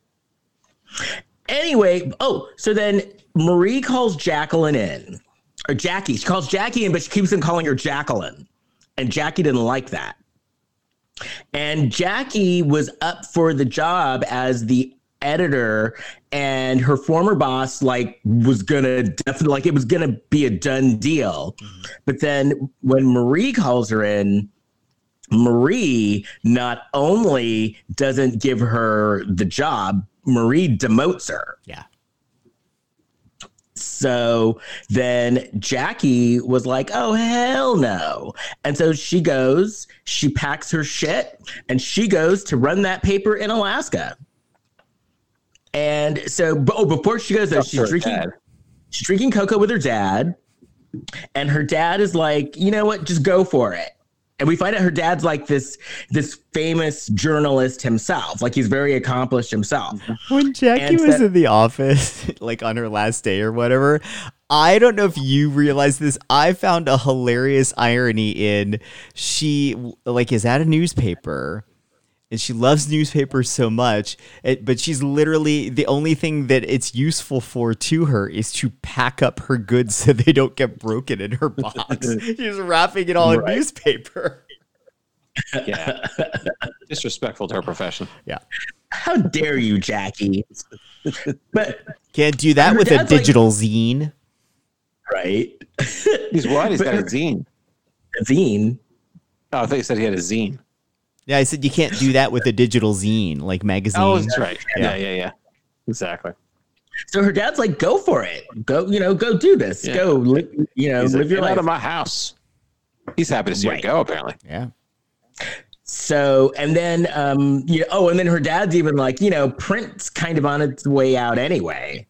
Anyway, so then Marie calls Jacqueline in, or Jackie. She calls Jackie in, but she keeps on calling her Jacqueline, and Jackie didn't like that. And Jackie was up for the job as the editor, and her former boss was gonna definitely it was gonna be a done deal. But then when Marie calls her in, Marie not only doesn't give her the job, Marie demotes her. Yeah. So then Jackie was like, oh, hell no. And so she packs her shit, and she goes to run that paper in Alaska. And so, before she goes, though, she's drinking cocoa with her dad. And her dad is like, you know what, just go for it. And we find out her dad's like this famous journalist himself. Like, he's very accomplished himself. When Jackie was in the office, like on her last day or whatever, I don't know if you realize this. I found a hilarious irony in she is at a newspaper. And she loves newspapers so much, but she's literally the only thing that it's useful for to her is to pack up her goods so they don't get broken in her box. She's wrapping it all in newspaper. Yeah. Disrespectful to her profession. Yeah. How dare you, Jackie? But can't do that with a digital zine. Right. He's what? He's got a zine. A zine? Oh, I thought you said he had a zine. Yeah, I said you can't do that with a digital zine, like magazine. Oh, that's right. Yeah. Exactly. So her dad's like, go for it. Go do this. Yeah. Go, live your life. Out of my house. He's happy to see her go, apparently. Yeah. So, and then, and then her dad's even like, print's kind of on its way out anyway.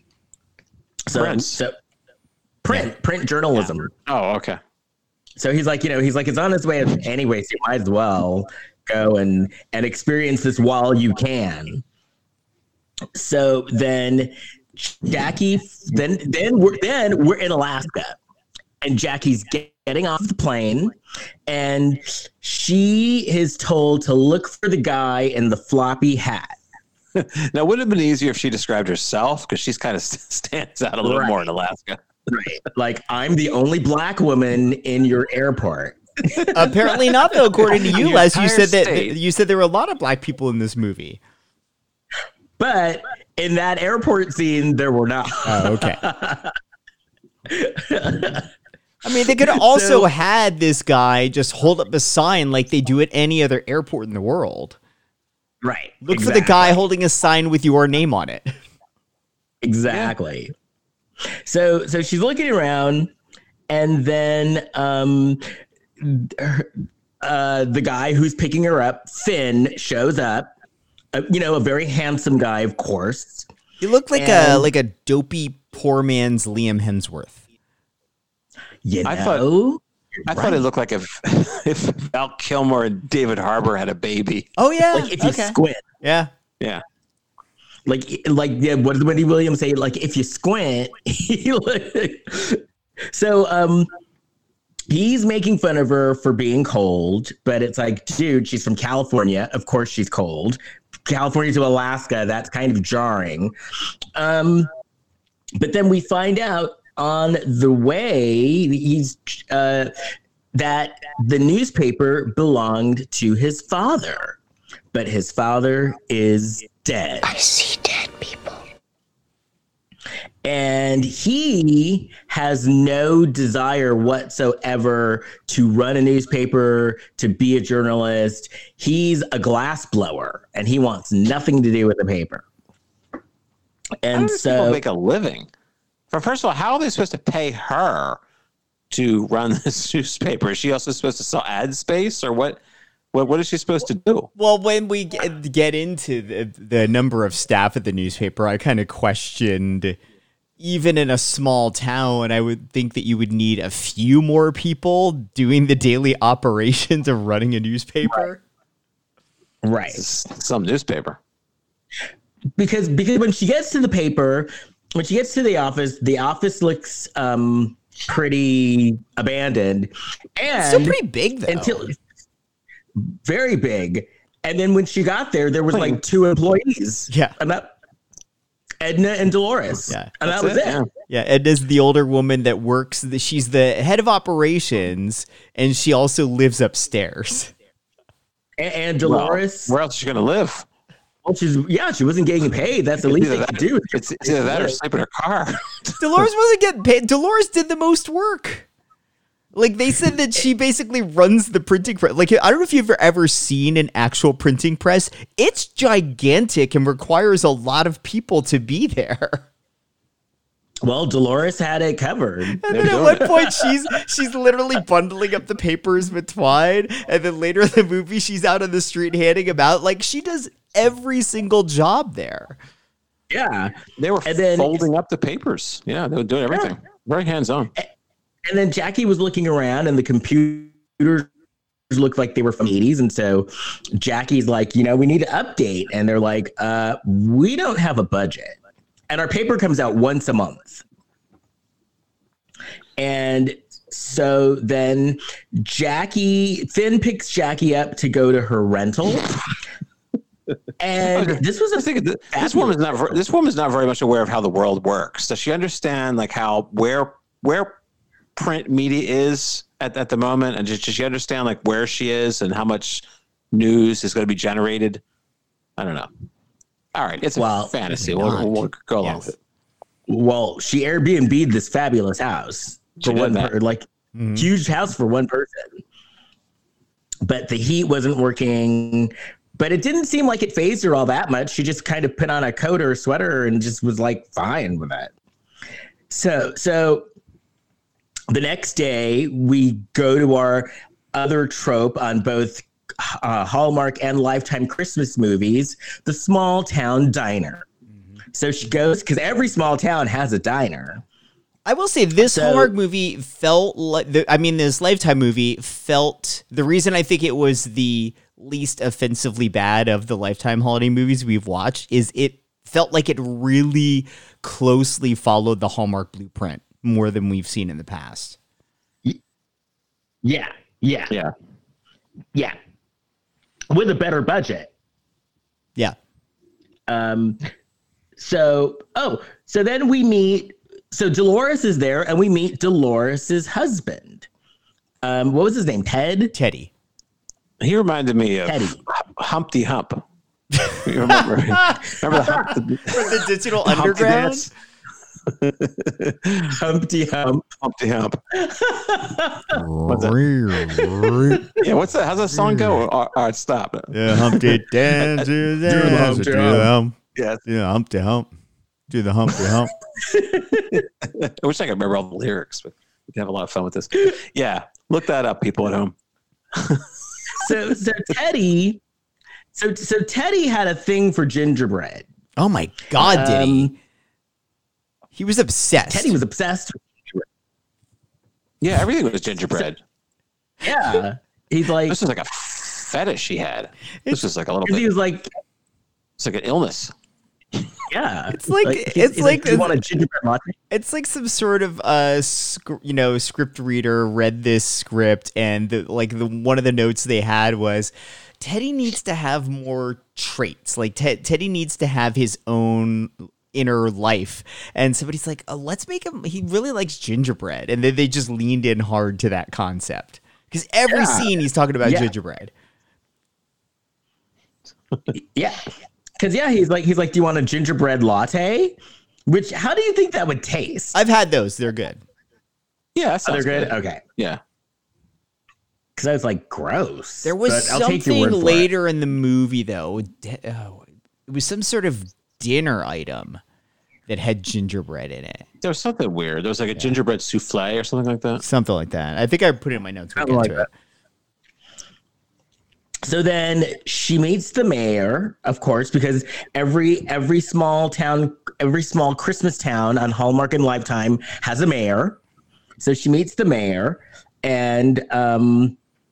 Print journalism. Yeah. Oh, okay. So he's like, it's on its way anyway, so you might as well go and experience this while you can. So then Jackie, then we're in Alaska, and Jackie's getting off the plane, and she is told to look for the guy in the floppy hat. Now, would it have been easier if she described herself? Because she's kind of stands out a little more in Alaska. Right. Like, I'm the only black woman in your airport. Apparently not, though, according to you, Les. You said there were a lot of black people in this movie. But in that airport scene, there were not. Oh, okay. I mean, they could have also had this guy just hold up a sign like they do at any other airport in the world. Right. Look for the guy holding a sign with your name on it. Exactly. Yeah. So she's looking around, and then the guy who's picking her up, Finn, shows up. A very handsome guy, of course. He looked like a dopey poor man's Liam Hemsworth. I thought it looked like if Val Kilmer and David Harbour had a baby. Oh yeah, like if you squint. Yeah. What did Wendy Williams say? Like, if you squint, so he's making fun of her for being cold, but it's like, dude, she's from California. Of course she's cold. California to Alaska, that's kind of jarring. But then we find out on the way that the newspaper belonged to his father, but his father is dead. I see dead people. And he has no desire whatsoever to run a newspaper, to be a journalist. He's a glassblower, and he wants nothing to do with the paper. And how do people make a living? First of all, how are they supposed to pay her to run this newspaper? Is she also supposed to sell ad space, or what? What is she supposed to do? Well, when we get into the number of staff at the newspaper, I kind of questioned, even in a small town, I would think that you would need a few more people doing the daily operations of running a newspaper. Right. Some newspaper. Because when she gets to the paper, when she gets to the office looks pretty abandoned. And it's still pretty big, though. very big. And then when she got there, there was like 2 employees. Yeah. And that Edna and Dolores. Yeah. And that was it. Yeah, Edna's the older woman that works. She's the head of operations, and she also lives upstairs. And Dolores. Well, where else is she going to live? Well, she wasn't getting paid. That's the least they could do. It's either that or sleep in her car. Dolores wasn't getting paid. Dolores did the most work. Like, they said that she basically runs the printing press. Like, I don't know if you've ever seen an actual printing press. It's gigantic and requires a lot of people to be there. Well, Dolores had it covered. And then at one point, she's literally bundling up the papers with twine. And then later in the movie, she's out on the street handing them out. Like, she does every single job there. Yeah. They were folding up the papers. Yeah, they were doing everything. Yeah. Very hands-on. And then Jackie was looking around, and the computers looked like they were from the 80s. And so Jackie's like, we need to update. And they're like, we don't have a budget. And our paper comes out once a month. And so then Finn picks Jackie up to go to her rental. And this woman's not very much aware of how the world works. Does she understand like how where print media is at the moment, and does she understand like where she is and how much news is going to be generated? I don't know. All right, it's a fantasy. We'll go along with it. Well, she Airbnb'd this fabulous house for huge house for one person. But the heat wasn't working. But it didn't seem like it fazed her all that much. She just kind of put on a coat or a sweater and just was like fine with it. So the next day we go to our other trope on both Hallmark and Lifetime Christmas movies, the small town diner. So she goes, because every small town has a diner. I will say this Hallmark movie felt like, this Lifetime movie felt, the reason I think it was the least offensively bad of the Lifetime holiday movies we've watched is it felt like it really closely followed the Hallmark blueprint more than we've seen in the past. Yeah. With a better budget. Yeah. So then we meet, so Dolores is there and we meet Dolores's husband. What was his name? Teddy. He reminded me of Teddy. Humpty Hump. You remember From the Digital Underground? Humpty Hump. What's that? Yeah, what's that? How's that song go? All right, stop. Yeah, Humpty dance, do the hump. Yes. Yeah, Humpty Hump. Do the Humpty Hump. I wish I could remember all the lyrics, but we can have a lot of fun with this. Yeah, look that up, people at home. So Teddy had a thing for gingerbread. Oh my God, did he? He was obsessed. Teddy was obsessed with gingerbread. Yeah, everything was gingerbread. Yeah. He's like, this was like a fetish he had. This was like a little bit. He was like, it's like an illness. Yeah. It's like do you want a gingerbread latte? It's like some sort of script reader read this script and one of the notes they had was Teddy needs to have more traits. Like Teddy needs to have his own inner life. And somebody's like, let's make him, he really likes gingerbread. And then they just leaned in hard to that concept. Because every scene he's talking about gingerbread. Yeah. Because he's like, do you want a gingerbread latte? Which, how do you think that would taste? I've had those. They're good. Yeah, they're good. Okay. Yeah. Because I was like, gross. There was something later in the movie, though. It was some sort of dinner item that had gingerbread in it. There was something weird. There was like a gingerbread souffle or something like that. Something like that. I think I put it in my notes. We'll get to it. So then she meets the mayor, of course, because every small town, every small Christmas town on Hallmark and Lifetime has a mayor. So she meets the mayor, and then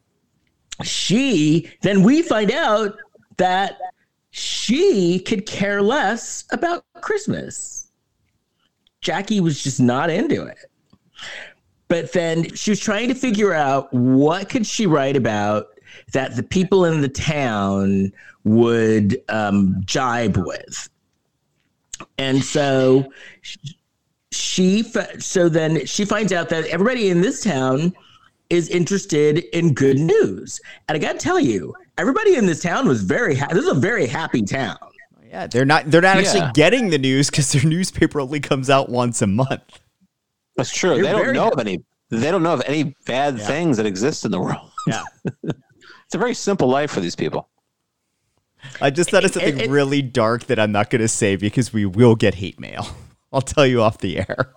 we find out that she could care less about Christmas. Jackie was just not into it. But then she was trying to figure out what could she write about that the people in the town would jibe with. And so then she finds out that everybody in this town is interested in good news. And I got to tell you, everybody in this town was very happy. This is a very happy town. Yeah, they're not actually getting the news because their newspaper only comes out once a month. That's true. They don't know of any bad things that exist in the world. Yeah. It's a very simple life for these people. I just thought of something really dark that I'm not going to say because we will get hate mail. I'll tell you off the air.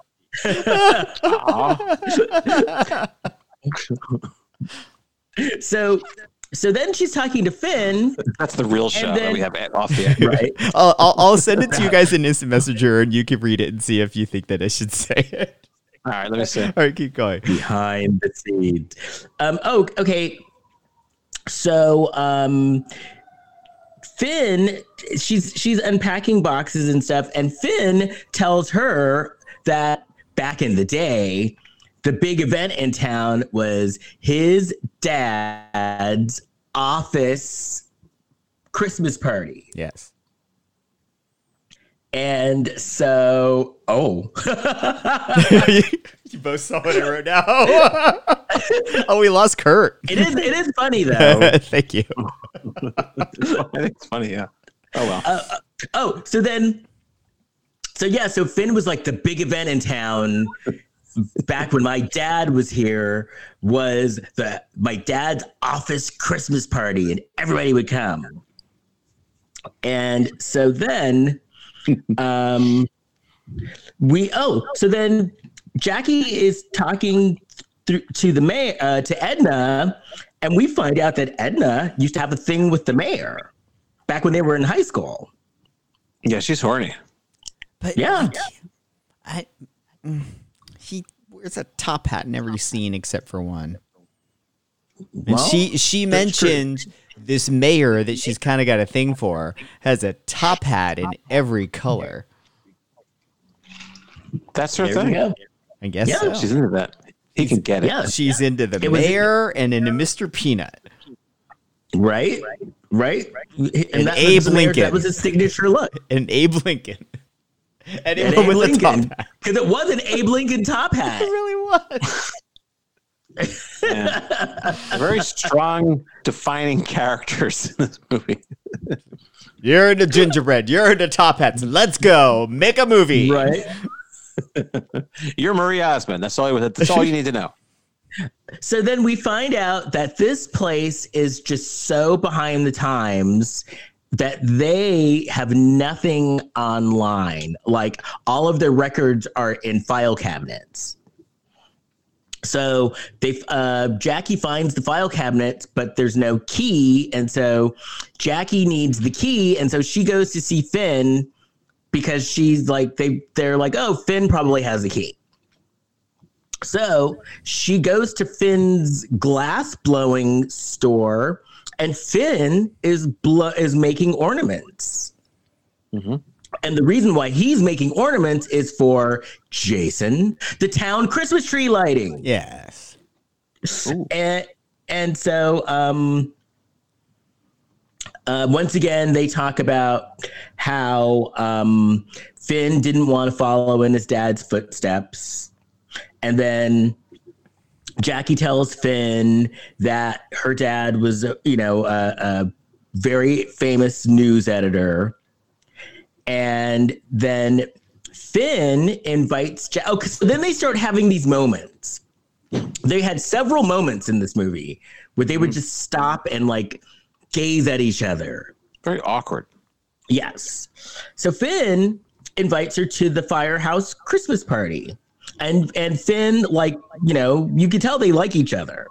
So then she's talking to Finn. That's the real show that we have off the air. Right. I'll send it to you guys in instant messenger and you can read it and see if you think that I should say it. All right, let me see. All right, keep going. Behind the scenes. Okay. So Finn, she's unpacking boxes and stuff, and Finn tells her that back in the day, the big event in town was his dad's office Christmas party. Yes. And so, you both saw what I wrote down. Oh, we lost Kurt. It is funny though. Thank you. I think it's funny, yeah. Oh well. So Finn was like the big event in town. Back when my dad was here, was my dad's office Christmas party, and everybody would come. And so then, so then Jackie is talking to the mayor, to Edna, and we find out that Edna used to have a thing with the mayor back when they were in high school. Yeah, she's horny. But yeah, he wears a top hat in every scene except for one. And well, she mentioned this mayor that she's kind of got a thing for has a top hat in every color. That's her there thing. we go. I guess Yeah, so. She's into that. He can get it. Yeah. She's into the mayor and into Mr. Peanut. Right. And that Abe was the mayor, Lincoln. that was his signature look. And Abe Lincoln. And And Abe Abe with a top Lincoln, hat. because it was an Abe Lincoln top It hat. really was. Yeah. Very strong, defining characters in this movie. You're into gingerbread. You're into top hats. Let's go. Make a movie. Right. You're Marie Osmond. That's all you need to know. So then we find out that this place is just so behind the times that they have nothing online. Like all of their records are in file cabinets. So Jackie finds the file cabinet, but there's no key. And so Jackie needs the key. And so she goes to see Finn because she's like, they're like, oh, Finn probably has the key. So she goes to Finn's glass blowing store, and Finn is making ornaments. Mm-hmm. And the reason why he's making ornaments is for Jason, the town Christmas tree lighting. Yes. And so once again, they talk about how Finn didn't want to follow in his dad's footsteps. And then Jackie tells Finn that her dad was, a very famous news editor. And then Finn invites so then they start having these moments. They had several moments in this movie where they would just stop and like gaze at each other. Very awkward. Yes. So Finn invites her to the firehouse Christmas party. And Finn, you can tell they like each other.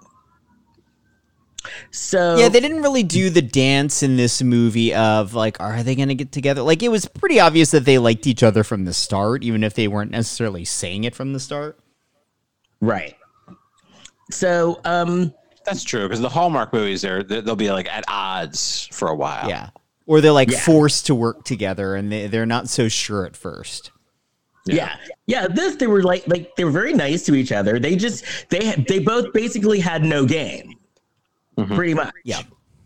So yeah, they didn't really do the dance in this movie of like, are they going to get together? Like, it was pretty obvious that they liked each other from the start, even if they weren't necessarily saying it from the start. Right. So that's true, because the Hallmark movies they'll be like at odds for a while. Yeah. Or they're like forced to work together and they're not so sure at first. Yeah. They were like they were very nice to each other. They both basically had no game. pretty much. Yeah.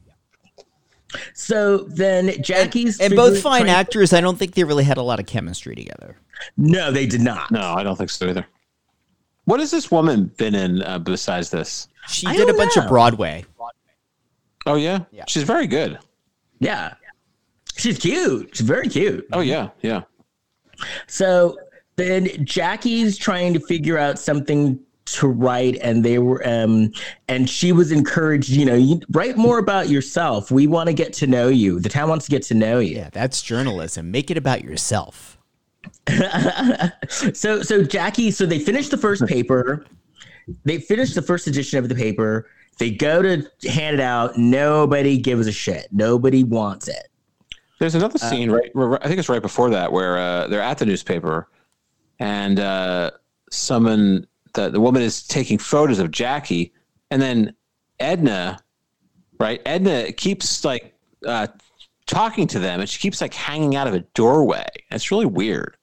So then Jackie's and both fine actors. I don't think they really had a lot of chemistry together. No, they did not. No, I don't think so either. What has this woman been in besides this? She did a bunch of Broadway. Oh, yeah? Yeah. She's very good. Yeah. She's cute. She's very cute. Oh, yeah. Yeah. So then Jackie's trying to figure out something to write, and they were and she was encouraged, you write more about yourself. We want to get to know you. The town wants to get to know you. Yeah, that's journalism. Make it about yourself. So Jackie, so they finished the first paper. They finished the first edition of the paper. They go to hand it out. Nobody gives a shit. Nobody wants it. There's another scene, right? I think it's right before that, where they're at the newspaper, and the woman is taking photos of Jackie, and then Edna, right? Edna keeps like talking to them, and she keeps like hanging out of a doorway. It's really weird.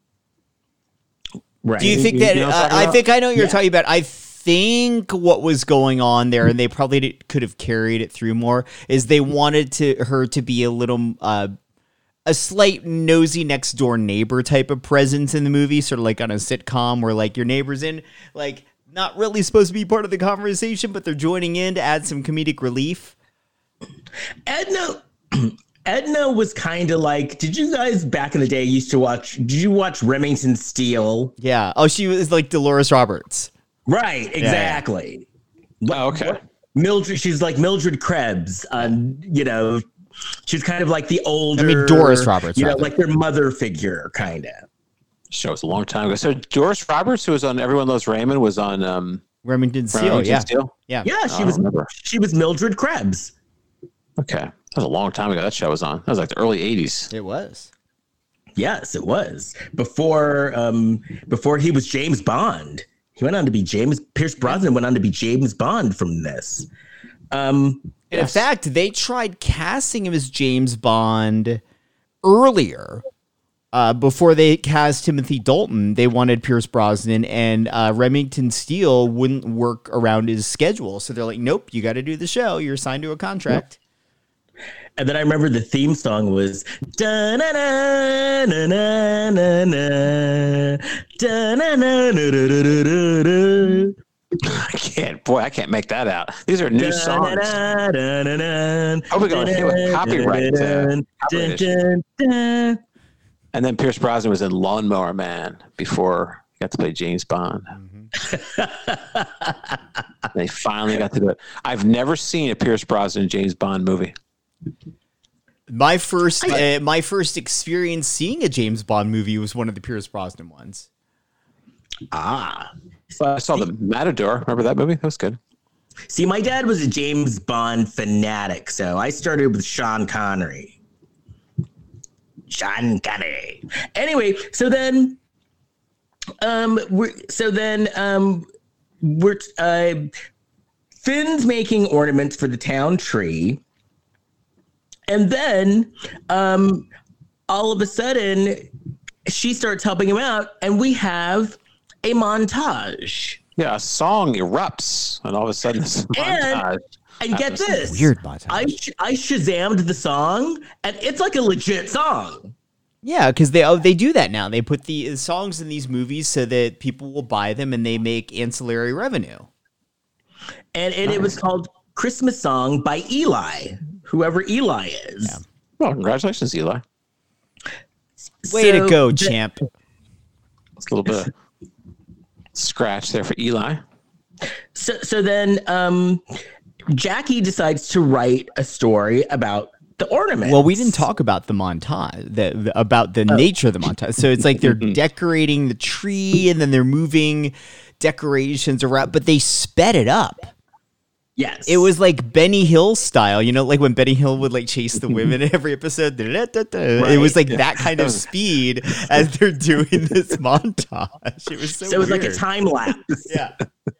Right. Do you think that? I think I know what you're talking about. I think what was going on there, and they probably could have carried it through more, is they wanted her to be a little a slight nosy next door neighbor type of presence in the movie, sort of like on a sitcom where like your neighbor's in, like not really supposed to be part of the conversation, but they're joining in to add some comedic relief. Edna was kind of like, did you guys back in the day did you watch Remington Steele? Yeah. Oh, she was like Dolores Roberts. Right, exactly. Yeah. Oh, okay. Mildred, she's like Mildred Krebs. She's kind of like the older. Doris Roberts. Like their mother figure, kind of. Show was a long time ago. So Doris Roberts, who was on Everyone Loves Raymond, was on Remington Steele. Yeah. Yeah, she was Mildred Krebs. Okay, that was a long time ago. That show was on. That was like the early '80s. It was. Yes, it was before he was James Bond. He went on to be Pierce Brosnan went on to be James Bond from this. In fact, they tried casting him as James Bond earlier. Before they cast Timothy Dalton, they wanted Pierce Brosnan, and Remington Steele wouldn't work around his schedule. So they're like, nope, you got to do the show. You're signed to a contract. Yep. And then I remember the theme song was da na na na na na na da na na na na na. I can't make that out. These are new songs. How are we going to hit with copyright? And then Pierce Brosnan was in Lawnmower Man before he got to play James Bond. They finally got to do it. I've never seen a Pierce Brosnan James Bond movie. My first experience seeing a James Bond movie was one of the Pierce Brosnan ones. Ah. Well, I saw The Matador. Remember that movie? That was good. See, my dad was a James Bond fanatic, so I started with Sean Connery. Anyway, so then, Finn's making ornaments for the town tree, and then, all of a sudden, she starts helping him out, and we have a montage. Yeah, a song erupts, and all of a sudden, it's a montage. And get this, weird montage. I Shazammed the song, and it's like a legit song. Yeah, because they do that now. They put the songs in these movies so that people will buy them, and they make ancillary revenue. And it was called Christmas Song by Eli, whoever Eli is. Yeah. Well, congratulations, Eli. Way to go, champ. It's a little bit of scratch there for Eli. So then Jackie decides to write a story about the ornaments. Well, we didn't talk about the montage, about the nature of the montage. So it's like they're decorating the tree, and then they're moving decorations around, but they sped it up. Yes. It was like Benny Hill style, like when Benny Hill would like chase the women in every episode. Right. It was like that kind of speed as they're doing this montage. It was so it was weird. like a time lapse. Yeah.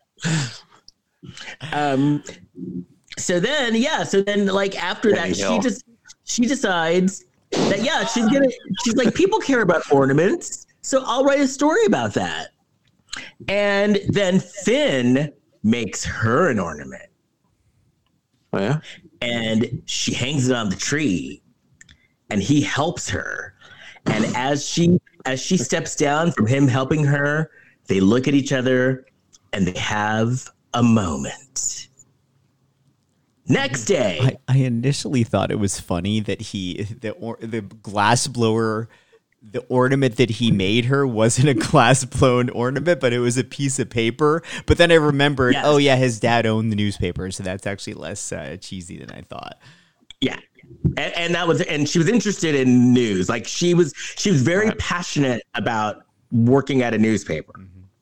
So then like after Benny that, Hill. she decides that she's like, people care about ornaments, so I'll write a story about that. And then Finn makes her an ornament. Oh, yeah? And she hangs it on the tree, and he helps her. And as she steps down from him helping her, they look at each other and they have a moment. Next day, I initially thought it was funny that the glass blower, the ornament that he made her wasn't a glass blown ornament, but it was a piece of paper. But then I remembered, Yes. oh yeah, his dad owned the newspaper, so that's actually less cheesy than I thought. yeah. And she was interested in news. Like she was very passionate about working at a newspaper.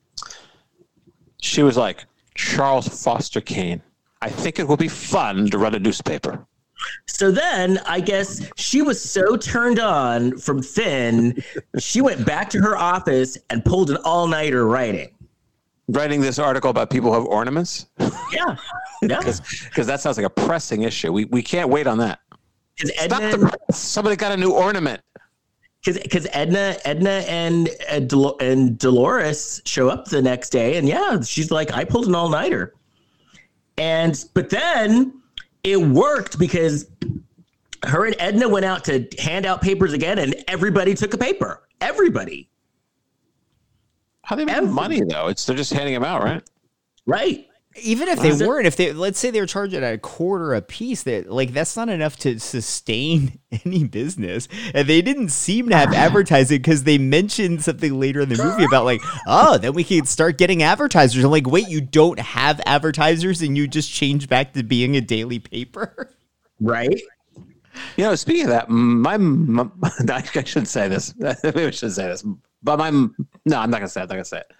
She was like, Charles Foster Kane, I think it will be fun to run a newspaper. So then I guess she was so turned on from Finn, she went back to her office and pulled an all-nighter writing. Writing this article about people who have ornaments? Yeah. Yeah. Because that sounds like a pressing issue. We can't wait on that. Stop the press. Somebody got a new ornament. Because Edna and Dolores show up the next day, and yeah, she's like, I pulled an all-nighter. But then it worked because her and Edna went out to hand out papers again, and everybody took a paper. Everybody. How do they make money though? They're just handing them out, right? Right. Even if they weren't, let's say they were charging at $0.25 a piece, that's not enough to sustain any business. And they didn't seem to have advertising because they mentioned something later in the movie about like, oh, then we can start getting advertisers. I'm like, wait, you don't have advertisers and you just change back to being a daily paper? Right. You know, speaking of that, I shouldn't say this. Maybe I shouldn't say this. But no, I'm not gonna say it. I'm not gonna say it.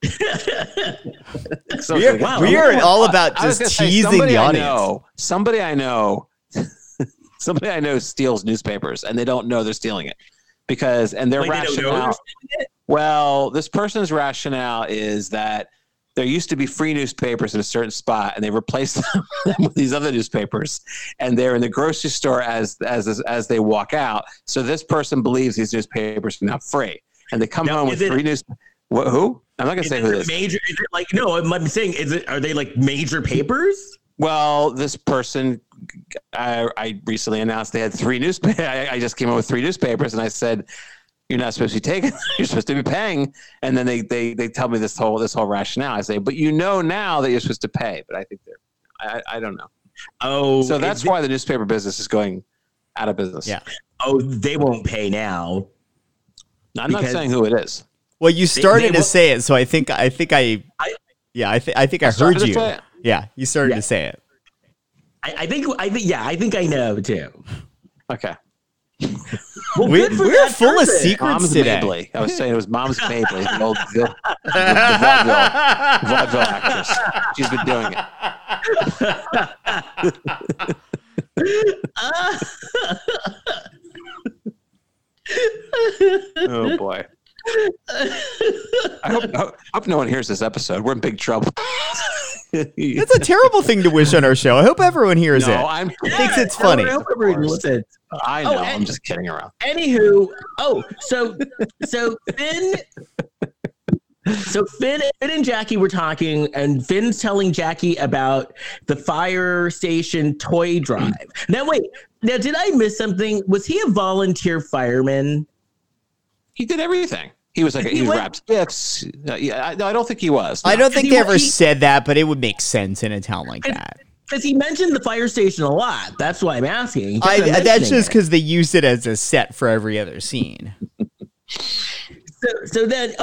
So we are all about just teasing the audience. Somebody I know steals newspapers, and they don't know they're stealing it and their rationale. Well, this person's rationale is that there used to be free newspapers in a certain spot, and they replaced them with these other newspapers, and they're in the grocery store as they walk out. So this person believes these newspapers are now free, and they come home with free newspapers. Who? I'm not gonna say who it is. Major? Is it like no? I'm saying, are they like major papers? Well, this person, I recently announced they had 3 newspapers. I just came up with 3 newspapers, and I said, "You're not supposed to be taking. You're supposed to be paying." And then they tell me this whole rationale. I say, "But you know now that you're supposed to pay." But I think I don't know. Oh, so that's why the newspaper business is going out of business. Yeah. Oh, they won't pay now. I'm not saying who it is. Well, you started to say it, so I think I heard you. Yeah, you started to say it. I think I know too. Okay. Well, we're full of secrets Mom's today. Mabley. I was saying it was Mom's Mabley, the old vaudeville actress. She's been doing it. Oh boy. I hope no one hears this episode. We're in big trouble. That's a terrible thing to wish on our show. I hope everyone hears it. Thinks it's funny. I hope everyone listens. I know. I'm just kidding around. Anywho, so Finn and Jackie were talking, and Finn's telling Jackie about the fire station toy drive. Now, did I miss something? Was he a volunteer fireman? He did everything. He was like he wrapped gifts. I don't think he was. No. I don't think they ever said that, but it would make sense in a town like that. Because he mentioned the fire station a lot. That's why I'm asking. That's just because they used it as a set for every other scene. So then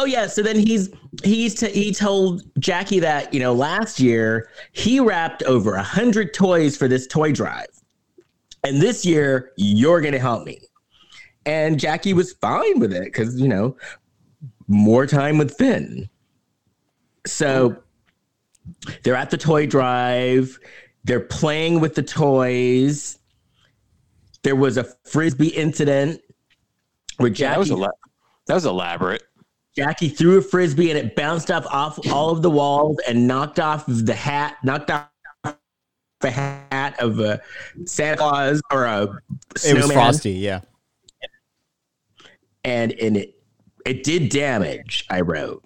he told Jackie that, last year he wrapped over 100 toys for this toy drive, and this year you're gonna help me. And Jackie was fine with it because more time with Finn. So they're at the toy drive. They're playing with the toys. There was a Frisbee incident where Jackie... That was elaborate. Jackie threw a Frisbee and it bounced off all of the walls and knocked off the hat of a Santa Claus or a snowman. It was Frosty, yeah. And it did damage, I wrote.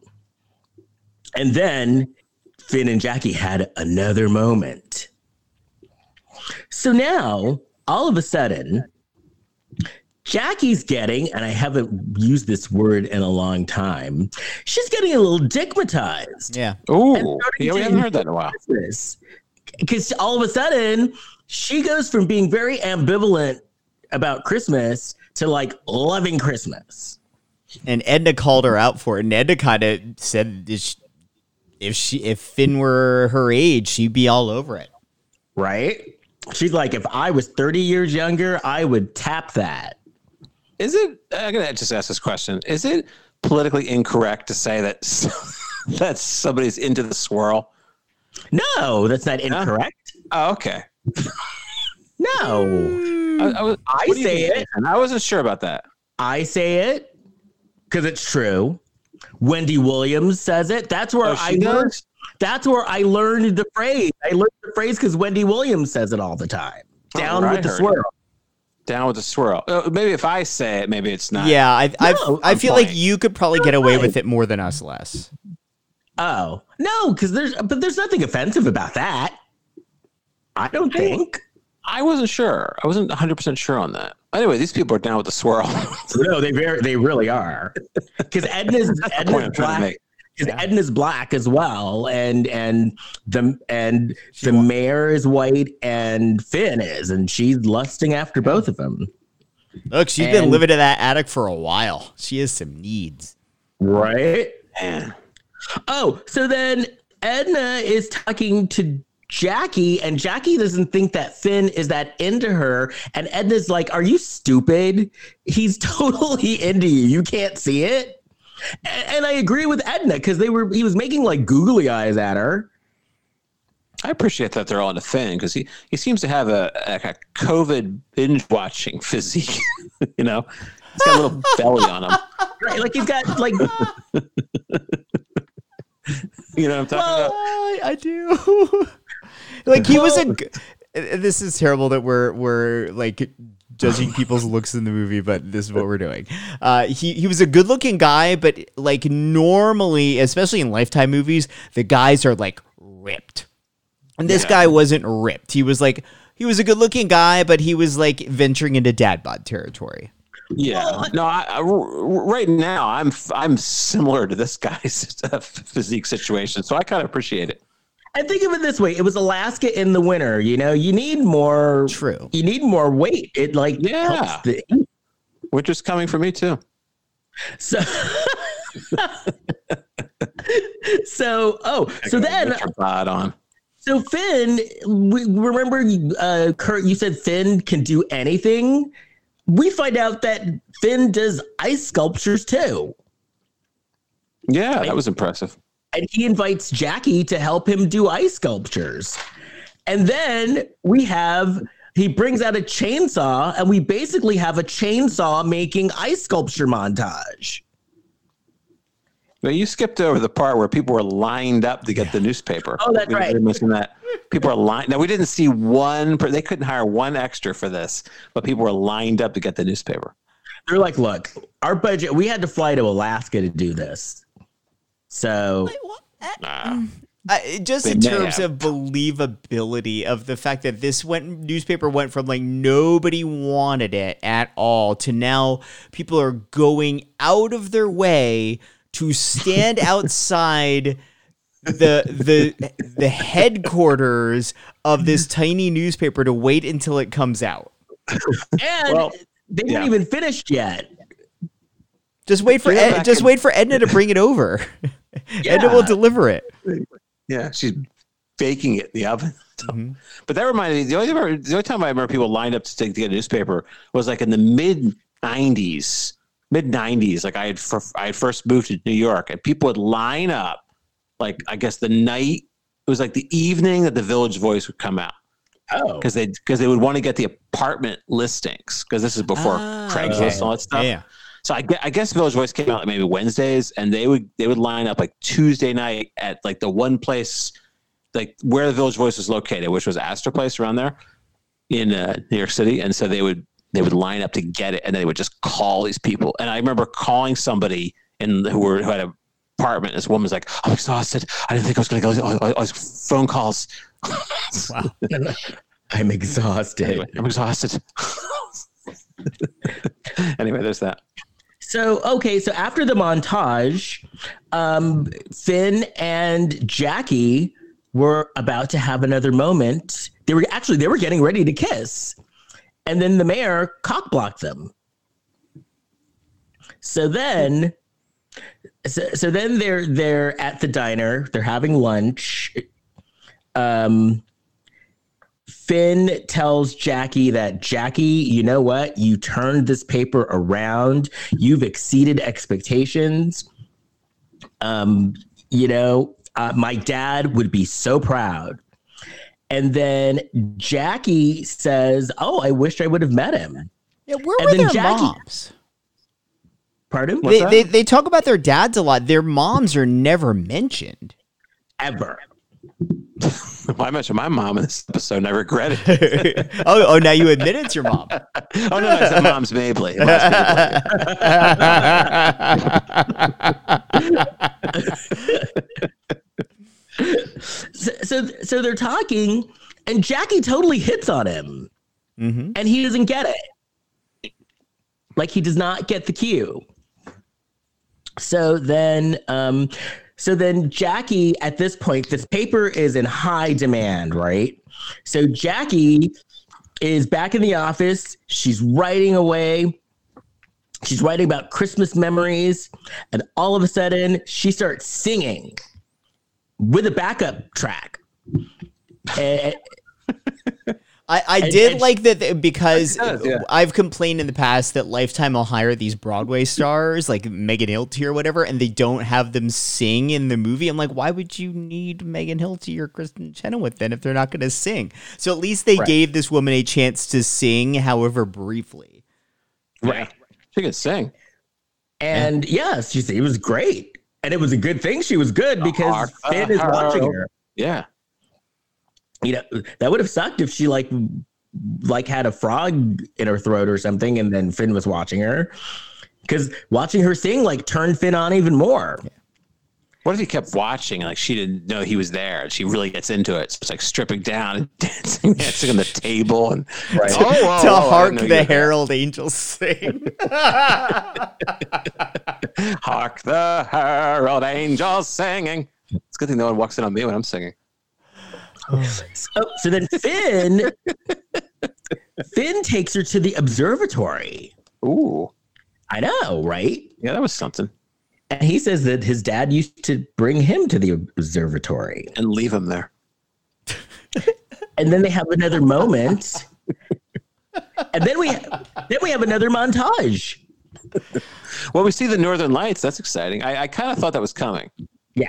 And then Finn and Jackie had another moment. So now, all of a sudden, Jackie's getting, and I haven't used this word in a long time, she's getting a little dickmatized. Yeah. Oh, yeah, we haven't heard that in a while. Because all of a sudden, she goes from being very ambivalent about Christmas to like loving Christmas. And Edna called her out for it. And Edna kind of said if Finn were her age, she'd be all over it. Right? She's like, if I was 30 years younger, I would tap that. Is it, I'm going to just ask this question. Is it politically incorrect to say that that somebody's into the swirl? No, that's not incorrect. Oh, okay. No. I say it. And I wasn't sure about that. I say it because it's true. Wendy Williams says it. That's where I learned. That's where I learned the phrase. I learned the phrase because Wendy Williams says it all the time. Down with the swirl. Down with the swirl. Maybe if I say it, maybe it's not. Yeah, I feel like you could probably get away with it more than us, Les. Oh no, because there's nothing offensive about that. I don't think. I wasn't sure. I wasn't 100% sure on that. Anyway, these people are down with the swirl. No, they really are. Because Edna's black. Because Edna's black as well, and the mayor is white, and Finn is, and she's lusting after both of them. Look, she's been living in that attic for a while. She has some needs, right? Man. Oh, so then Edna is talking to Jackie, and Jackie doesn't think that Finn is that into her, and Edna's like, "Are you stupid? He's totally into you. You can't see it." And I agree with Edna because he was making like googly eyes at her. I appreciate that they're all into Finn because he seems to have a COVID binge watching physique. You know, he's got a little belly on him. Right, like he's got like. You know what I'm talking about? I do. Like he was this is terrible that we're like judging people's looks in the movie, but this is what we're doing. He was a good looking guy, but like normally, especially in Lifetime movies, the guys are like ripped. And this guy wasn't ripped. He was a good looking guy, but he was like venturing into dad bod territory. Yeah, no. Right now, I'm similar to this guy's physique situation, so I kind of appreciate it. I think of it this way: it was Alaska in the winter. You know, you need more. True. You need more weight. It helps the heat. Which is coming for me too. So. So then. On. So Finn, remember, Kurt, you said Finn can do anything. We find out that Finn does ice sculptures too. Yeah, that was impressive. And he invites Jackie to help him do ice sculptures. And then he brings out a chainsaw, and we basically have a chainsaw making ice sculpture montage. Well, you skipped over the part where people were lined up to get the newspaper. Oh, that's right. Missing that. People are lined. Now, we didn't see they couldn't hire one extra for this, but people were lined up to get the newspaper. They're like, look, our budget, we had to fly to Alaska to do this. So just in terms of believability of the fact that this newspaper went from like nobody wanted it at all to now people are going out of their way to stand outside the headquarters of this tiny newspaper to wait until it comes out. And they weren't even finished yet. Just wait for Edna to bring it over. Yeah. Edna will deliver it. Yeah, she's baking it in the oven. Mm-hmm. But that reminded me, the only time I remember people lined up to get a newspaper was like in the mid 90s. Like I had first moved to New York, and people would line up, like I guess the night, it was like the evening that the Village Voice would come out. Oh, because they would want to get the apartment listings, because this is before Craigslist and all that stuff. Yeah. So I guess Village Voice came out like maybe Wednesdays, and they would line up like Tuesday night at like the one place, like where the Village Voice was located, which was Astor Place around there in New York City. And so they would line up to get it, and then they would just call these people. And I remember calling somebody who had an apartment. This woman was like, "I'm exhausted. I didn't think I was going to go. I was phone calls." Wow. I'm exhausted. Anyway, I'm exhausted. Anyway, there's that. So after the montage, Finn and Jackie were about to have another moment. They were getting ready to kiss, and then the mayor cock-blocked them. So then they're at the diner. They're having lunch. Finn tells Jackie that, Jackie, you know what? You turned this paper around. You've exceeded expectations. My dad would be so proud. And then Jackie says, oh, I wish I would have met him. Yeah, where were their moms? Pardon? They talk about their dads a lot. Their moms are never mentioned. Ever. Well, I mentioned my mom in this episode, and I regret it. oh, now you admit it's your mom. Oh, no, I said Mom's Mabley. So they're talking, and Jackie totally hits on him, and he doesn't get it. Like, he does not get the cue. So then Jackie, at this point, this paper is in high demand, right? So Jackie is back in the office. She's writing away. She's writing about Christmas memories. And all of a sudden, she starts singing with a backup track. I did like that because I've complained in the past that Lifetime will hire these Broadway stars like Megan Hilty or whatever, and they don't have them sing in the movie. I'm like, why would you need Megan Hilty or Kristen Chenoweth then if they're not going to sing? So at least they gave this woman a chance to sing, however briefly. Right. She could sing. And yes, it was great. And it was a good thing she was good because Finn is watching her. Yeah. That would have sucked if she like had a frog in her throat or something, and then Finn was watching her, because watching her sing turned Finn on even more. Yeah. What if he kept watching, like she didn't know he was there, and she really gets into it? So it's like stripping down and dancing on the table, and to hark the herald angels sing. Hark the herald angels singing. It's a good thing no one walks in on me when I'm singing. So then Finn takes her to the observatory. Ooh. I know, right? Yeah, that was something. And he says that his dad used to bring him to the observatory. And leave him there. And then they have another moment. And then we have another montage. Well, we see the Northern Lights. That's exciting. I kind of thought that was coming. Yeah.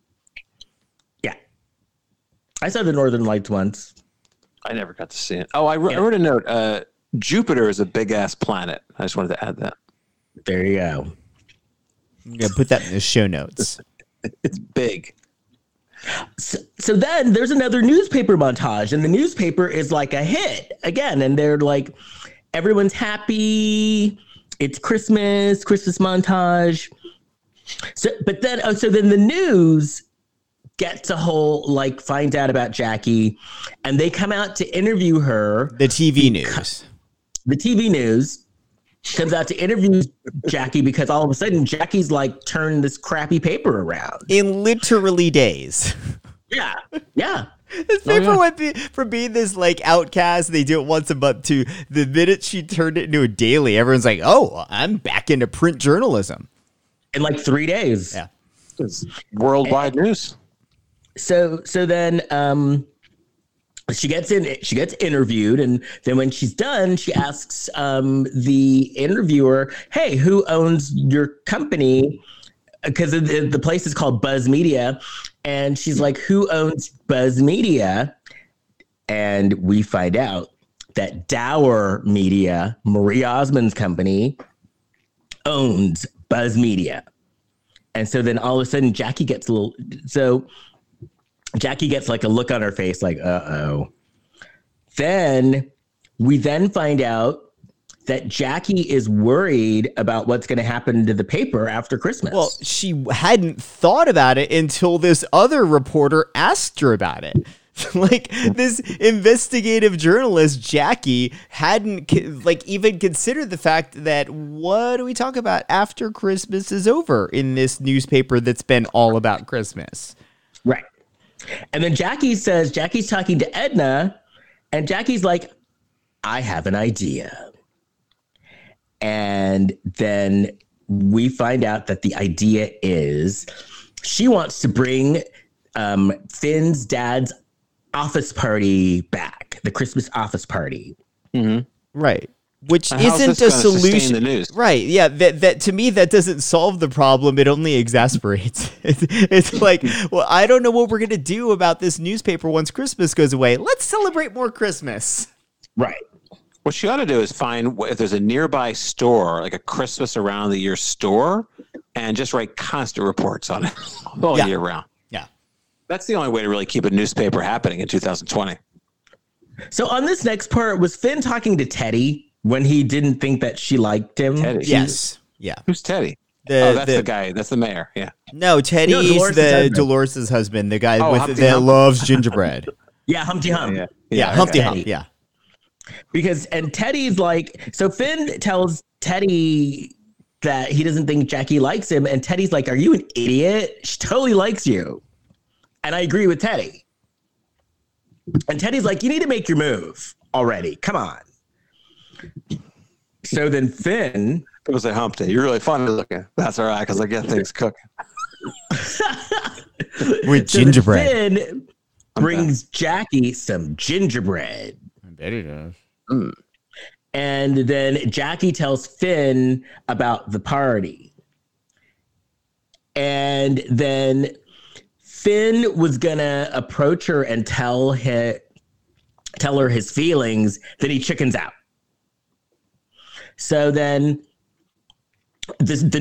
I saw the Northern Lights once. I never got to see it. Oh, I wrote a note. Jupiter is a big-ass planet. I just wanted to add that. There you go. I'm going to put that in the show notes. It's big. So then there's another newspaper montage, and the newspaper is like a hit again. And they're like, everyone's happy. It's Christmas montage. So then the news gets finds out about Jackie, and they come out to interview her. The TV news. The TV news comes out to interview Jackie because all of a sudden Jackie's turned this crappy paper around. In literally days. Yeah. This paper went from being this outcast, they do it once a month, to the minute she turned it into a daily, everyone's like, oh, I'm back into print journalism. In 3 days. Yeah. It's worldwide news. So then she gets interviewed, and then when she's done, she asks the interviewer, hey, who owns your company? Because the place is called Buzz Media. And she's like, who owns Buzz Media? And we find out that Dower Media, Marie Osmond's company, owns Buzz Media. And so then all of a sudden Jackie gets a look on her face like, uh-oh. Then we find out that Jackie is worried about what's going to happen to the paper after Christmas. Well, she hadn't thought about it until this other reporter asked her about it. Like, this investigative journalist, Jackie, hadn't even considered the fact that what do we talk about after Christmas is over in this newspaper that's been all about Christmas? Right. And then Jackie's talking to Edna, and Jackie's like, I have an idea. And then we find out that the idea is she wants to bring Finn's dad's office party back, the Christmas office party. Mm-hmm. Right. Which And how's isn't this a gonna sustain solution. the news? Right. Yeah. That to me, that doesn't solve the problem. It only exasperates. It's like, well, I don't know what we're going to do about this newspaper once Christmas goes away. Let's celebrate more Christmas. Right. What she ought to do is find if there's a nearby store, like a Christmas around the year store, and just write constant reports on it all year round. Yeah. That's the only way to really keep a newspaper happening in 2020. So on this next part, was Finn talking to Teddy when he didn't think that she liked him? Teddy. Yes. Yeah. Who's Teddy? That's the guy. That's the mayor. Yeah. No, Teddy's Dolores' husband, the guy Humpty that Hump. loves gingerbread. Yeah, Humpty Hump. Yeah, Humpty Teddy. Hump. Yeah. And Teddy's like, so Finn tells Teddy that he doesn't think Jackie likes him, and Teddy's like, are you an idiot? She totally likes you. And I agree with Teddy. And Teddy's like, you need to make your move already. Come on. So then Finn... People say, Humpty, you're really funny looking. That's all right, because I get things cooking. With gingerbread. Finn brings Jackie some gingerbread. I bet he does. And then Jackie tells Finn about the party. And then Finn was gonna approach her and tell her his feelings, then he chickens out. So then the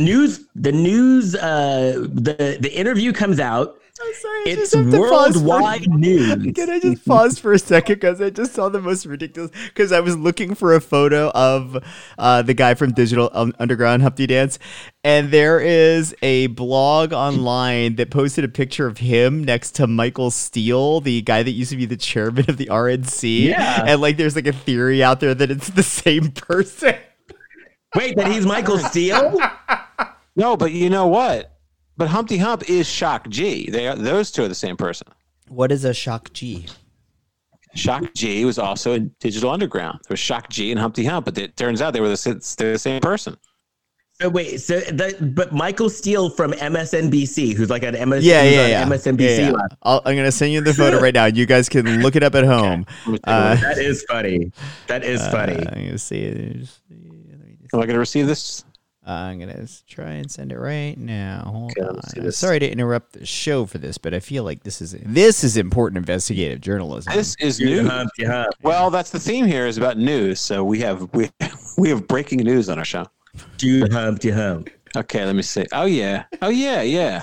interview comes out. I'm sorry, It's worldwide news. Can I just pause for a second because I just saw the most ridiculous? Because I was looking for a photo of the guy from Digital Underground, Humpty Dance, and there is a blog online that posted a picture of him next to Michael Steele, the guy that used to be the chairman of the RNC. Yeah, and like there's like a theory out there that it's the same person. Wait, that he's Michael Steele? No, but you know what? But Humpty Hump is Shock G. Those two are the same person. What is a Shock G? Shock G was also in Digital Underground. There was Shock G and Humpty Hump, but it turns out they're the same person. So wait, but Michael Steele from MSNBC, who's like an MSNBC. Yeah. I'm gonna send you the photo right now. You guys can look it up at home. That is funny. That is funny. I'm gonna see it. Am I going to receive this? I'm going to try and send it right now. Hold let's see on. this. Sorry to interrupt the show for this, but I feel like this is important investigative journalism. This is news. Well, that's the theme here is about news. So we have breaking news on our show. Humpty Hump. Okay, let me see. Oh yeah. Yeah,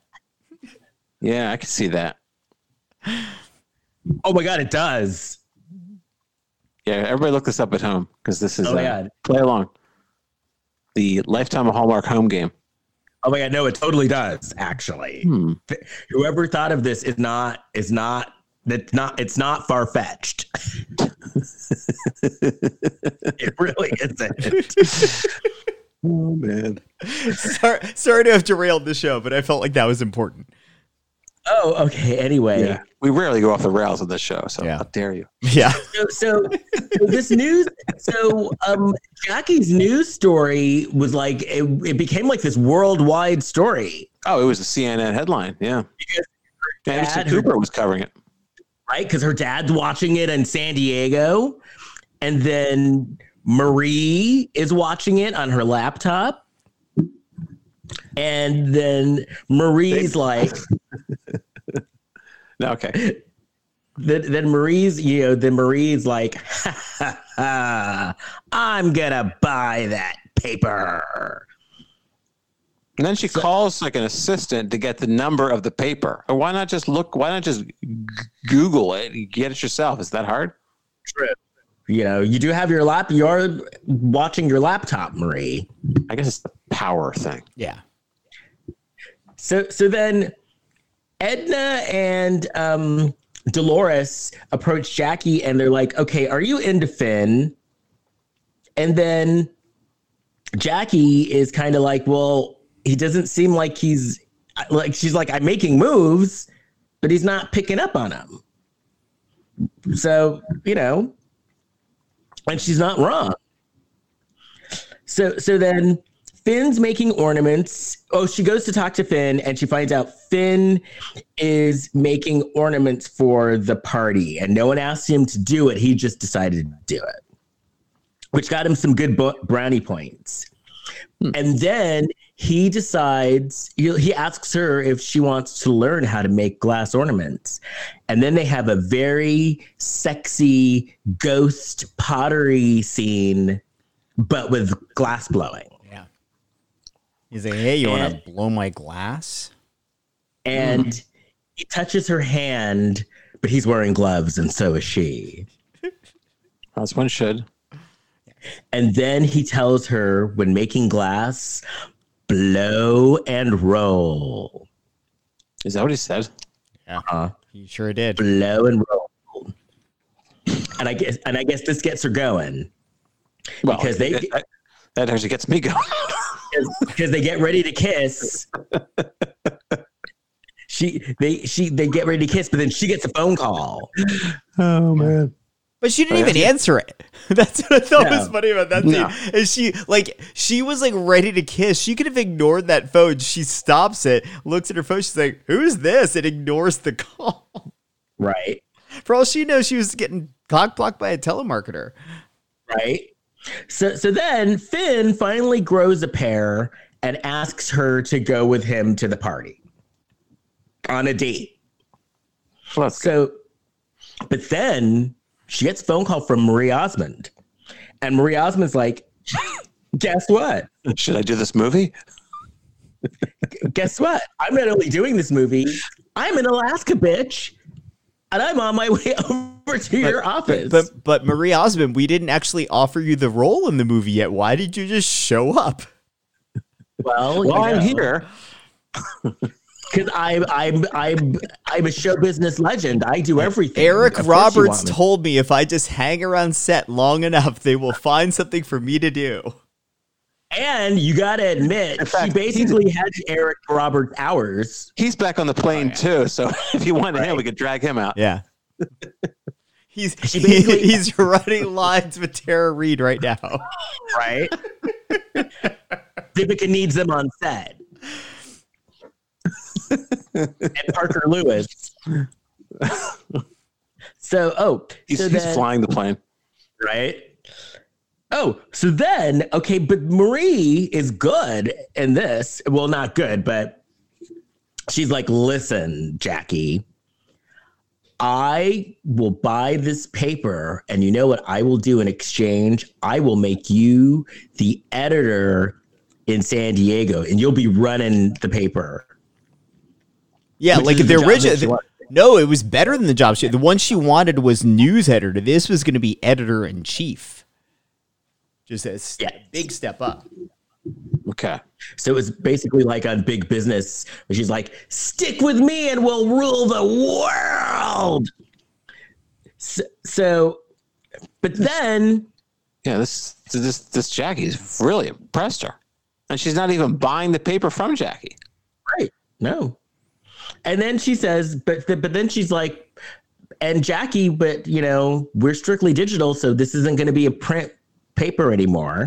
I can see that. Oh my God, it does. Yeah, everybody look this up at home because this is Oh my God. play along. The Lifetime of Hallmark home game. Oh my God, no, it totally does. Actually, whoever thought of this it's not far fetched. It really isn't. Oh man. Sorry to have derailed the show, but I felt like that was important. Oh, okay. Anyway, Yeah, we rarely go off the rails on this show, so Yeah. how dare you? Yeah. So this news. So Jackie's news story was like it became like this worldwide story. Oh, it was a CNN headline. Yeah, Because Anderson Cooper was covering it. right? Because her dad's watching it in San Diego, and then Marie is watching it on her laptop, and then Marie's like, No, okay. then Marie's like, ha, ha, ha, I'm gonna buy that paper. And then she calls like an assistant to get the number of the paper. Or why not just Google it and get it yourself? Is that hard? You do have your you're watching your laptop, Marie. I guess it's the power thing. Yeah. So then Edna and Dolores approached Jackie and they're like, okay, are you into Finn? And then Jackie is kind of like, well, he doesn't seem like she's like, I'm making moves, but he's not picking up on them. So, and she's not wrong. So then Finn's making ornaments. Oh, she goes to talk to Finn and she finds out Finn is making ornaments for the party and no one asked him to do it. He just decided to do it, which got him some good brownie points. And then he decides, he asks her if she wants to learn how to make glass ornaments. And then they have a very sexy ghost pottery scene, but with glass blowing. Yeah. He's like, hey, you want to blow my glass? And he touches her hand, but he's wearing gloves, and so is she. As one should. And then he tells her, when making glass, blow and roll. Is that what he said? Yeah, he sure did. Blow and roll. And I guess this gets her going. Well, because that actually gets me going. Because they get ready to kiss. They get ready to kiss, but then she gets a phone call. Oh man. But she didn't even answer it. That's what I thought was funny about that scene. And she was like ready to kiss. She could have ignored that phone. She stops it, looks at her phone. She's like, "Who's this?" And ignores the call. Right. For all she knows, she was getting cock-blocked by a telemarketer. Right. So then Finn finally grows a pair and asks her to go with him to the party on a date. But then she gets a phone call from Marie Osmond. And Marie Osmond's like, guess what? Should I do this movie? Guess what? I'm not only doing this movie, I'm in Alaska, bitch. And I'm on my way over to your office. But Marie Osmond, we didn't actually offer you the role in the movie yet. Why did you just show up? Well, I'm here. Because I'm a show business legend. I do everything. Eric Roberts told me if I just hang around set long enough, they will find something for me to do. And you got to admit, she basically had Eric Roberts hours. He's back on the plane too, so if you want him, we could drag him out. Yeah. He's running lines with Tara Reid right now. Right? Vivica needs them on set. And Parker Lewis. He's flying the plane. Right? Oh, so then, okay, but Marie is good in this. Well, not good, but she's like, listen, Jackie, I will buy this paper, and you know what I will do in exchange? I will make you the editor in San Diego, and you'll be running the paper. Yeah, like the original. No, it was better than the job. The one she wanted was news editor. This was going to be editor in chief. Just a big step up. Okay. So it was basically like on Big Business, where she's like, stick with me and we'll rule the world. So but then. Yeah, this Jackie's really impressed her. And she's not even buying the paper from Jackie. Right. No. And then she says, but then she's like, and Jackie, but we're strictly digital, so this isn't going to be a print paper anymore.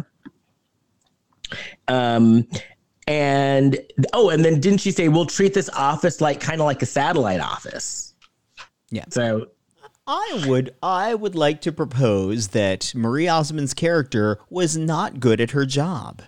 And then didn't she say, we'll treat this office kind of like a satellite office? Yeah. So I would like to propose that Marie Osmond's character was not good at her job.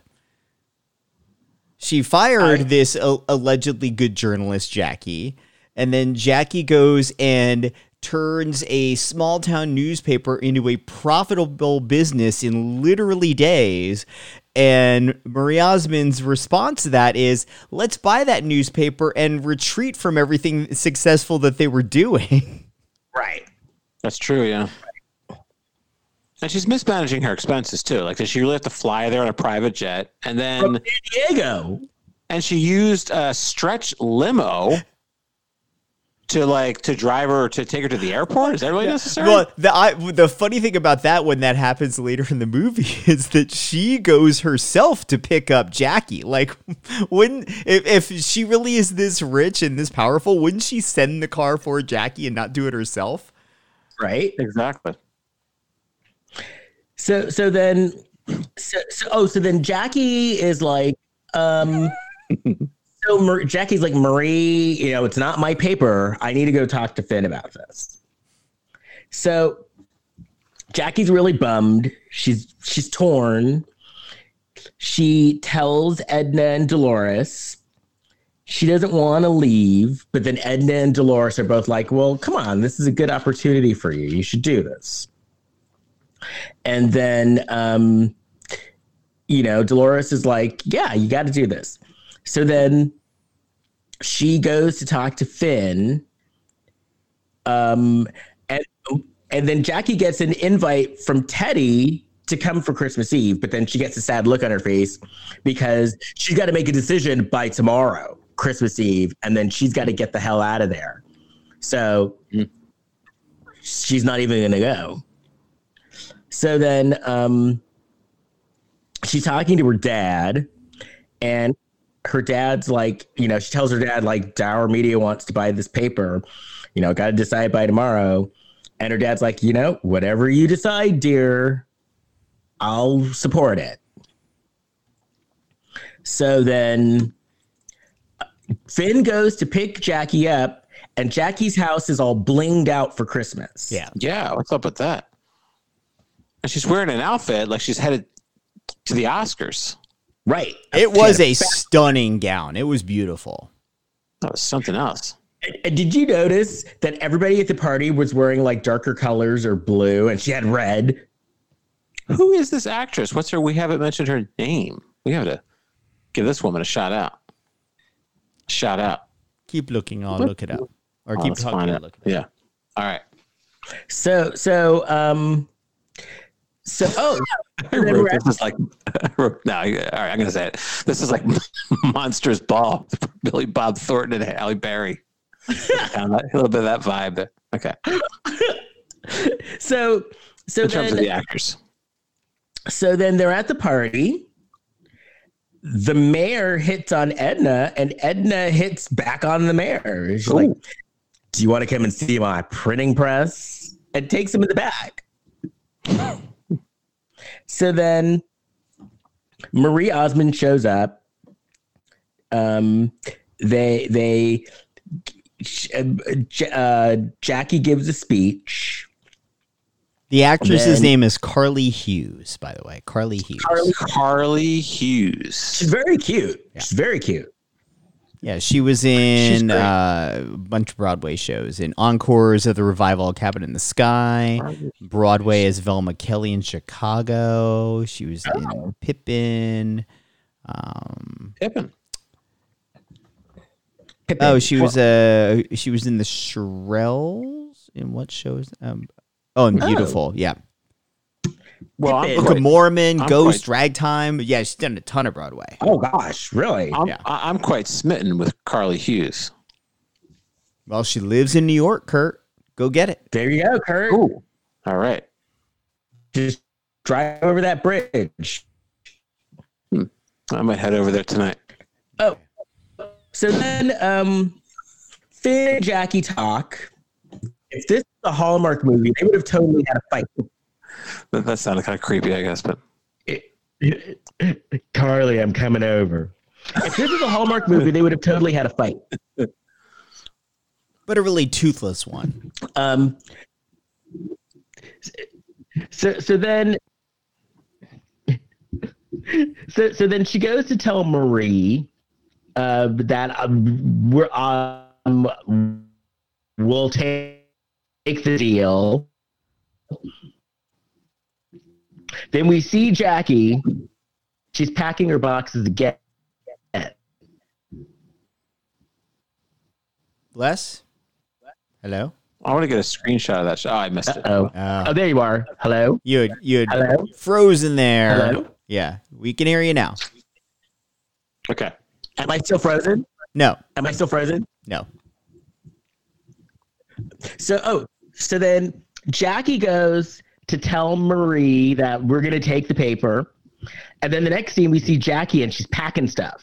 She fired this allegedly good journalist, Jackie, and then Jackie goes and turns a small town newspaper into a profitable business in literally days. And Marie Osmond's response to that is, let's buy that newspaper and retreat from everything successful that they were doing. Right. That's true, yeah. And she's mismanaging her expenses too. Like, does she really have to fly there on a private jet? And then from San Diego. And she used a stretch limo to drive her to take her to the airport? Is that really necessary? Well, the funny thing about that when that happens later in the movie is that she goes herself to pick up Jackie. Like, if she really is this rich and this powerful, wouldn't she send the car for Jackie and not do it herself? Right? Exactly. So then Jackie is like, Jackie's like, Marie, it's not my paper. I need to go talk to Finn about this. So Jackie's really bummed. She's torn. She tells Edna and Dolores she doesn't want to leave, but then Edna and Dolores are both like, well, come on, this is a good opportunity for you. You should do this. And then, Dolores is like, yeah, you got to do this. So then she goes to talk to Finn. And then Jackie gets an invite from Teddy to come for Christmas Eve, but then she gets a sad look on her face because she's got to make a decision by tomorrow, Christmas Eve, and then she's got to get the hell out of there. So she's not even going to go. So then she's talking to her dad, and her dad's like, she tells her dad, like, Dower Media wants to buy this paper, got to decide by tomorrow. And her dad's like, whatever you decide, dear, I'll support it. So then Finn goes to pick Jackie up, and Jackie's house is all blinged out for Christmas. Yeah. Yeah. What's up with that? And she's wearing an outfit like she's headed to the Oscars. Right. It was a stunning gown. It was beautiful. That was something else. And did you notice that everybody at the party was wearing like darker colors or blue, and she had red? Who is this actress? What's her? We haven't mentioned her name. We have to give this woman a shout out. Shout out. Keep looking. I'll look it up. Or keep talking. I'll look it up. Yeah. All right. So This is like, no, all right, I'm going to say it. This is like Monsters Ball, Billy Bob Thornton and Halle Berry. A little bit of that vibe there. Okay. So in terms of the actors. So then they're at the party. The mayor hits on Edna, and Edna hits back on the mayor. She's like, do you want to come and see my printing press? And takes him in the back. So then Marie Osmond shows up. Jackie gives a speech. The actress's name is Carly Hughes, by the way. Carly Hughes. Carly Hughes. She's very cute. Yeah. She's very cute. Yeah, she was in a bunch of Broadway shows. In Encores of the Revival Cabin in the Sky. Broadway as Velma Kelly in Chicago. She was in Pippin. Pippin. Oh, she was in the Shirelles. In what shows? And Beautiful. Yeah. Well, Book of Mormon, Ghost, Ragtime. Yeah, she's done a ton of Broadway. Oh gosh, really? I'm quite smitten with Carly Hughes. Well, she lives in New York, Kurt. Go get it. There you go, Kurt. Ooh. All right. Just drive over that bridge. I might head over there tonight. Oh. So then Finn and Jackie talk. If this is a Hallmark movie, they would have totally had a fight. That sounded kind of creepy, I guess, but Carly, I'm coming over. If this was a Hallmark movie, they would have totally had a fight. But a really toothless one. So then she goes to tell Marie that we'll take the deal. Then we see Jackie. She's packing her boxes again. Les? Hello? I want to get a screenshot of that. Oh, I missed it. Oh, there you are. Hello? You had Hello? frozen there. Hello? Yeah, we can hear you now. Okay. Am I still frozen? No. Am I still frozen? No. So then Jackie goes to tell Marie that we're going to take the paper. And then the next scene, we see Jackie and she's packing stuff.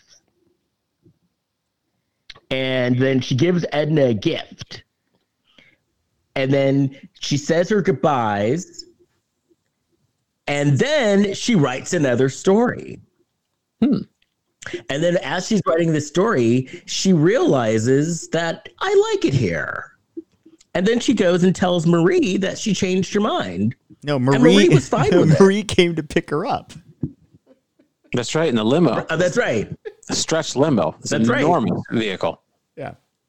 And then she gives Edna a gift. And then she says her goodbyes. And then she writes another story. And then as she's writing the story, she realizes that I like it here. And then she goes and tells Marie that she changed her mind. No, Marie was fine with Marie came to pick her up. That's right, in the limo. That's right. A stretched limo. It's an enormous vehicle. Yeah.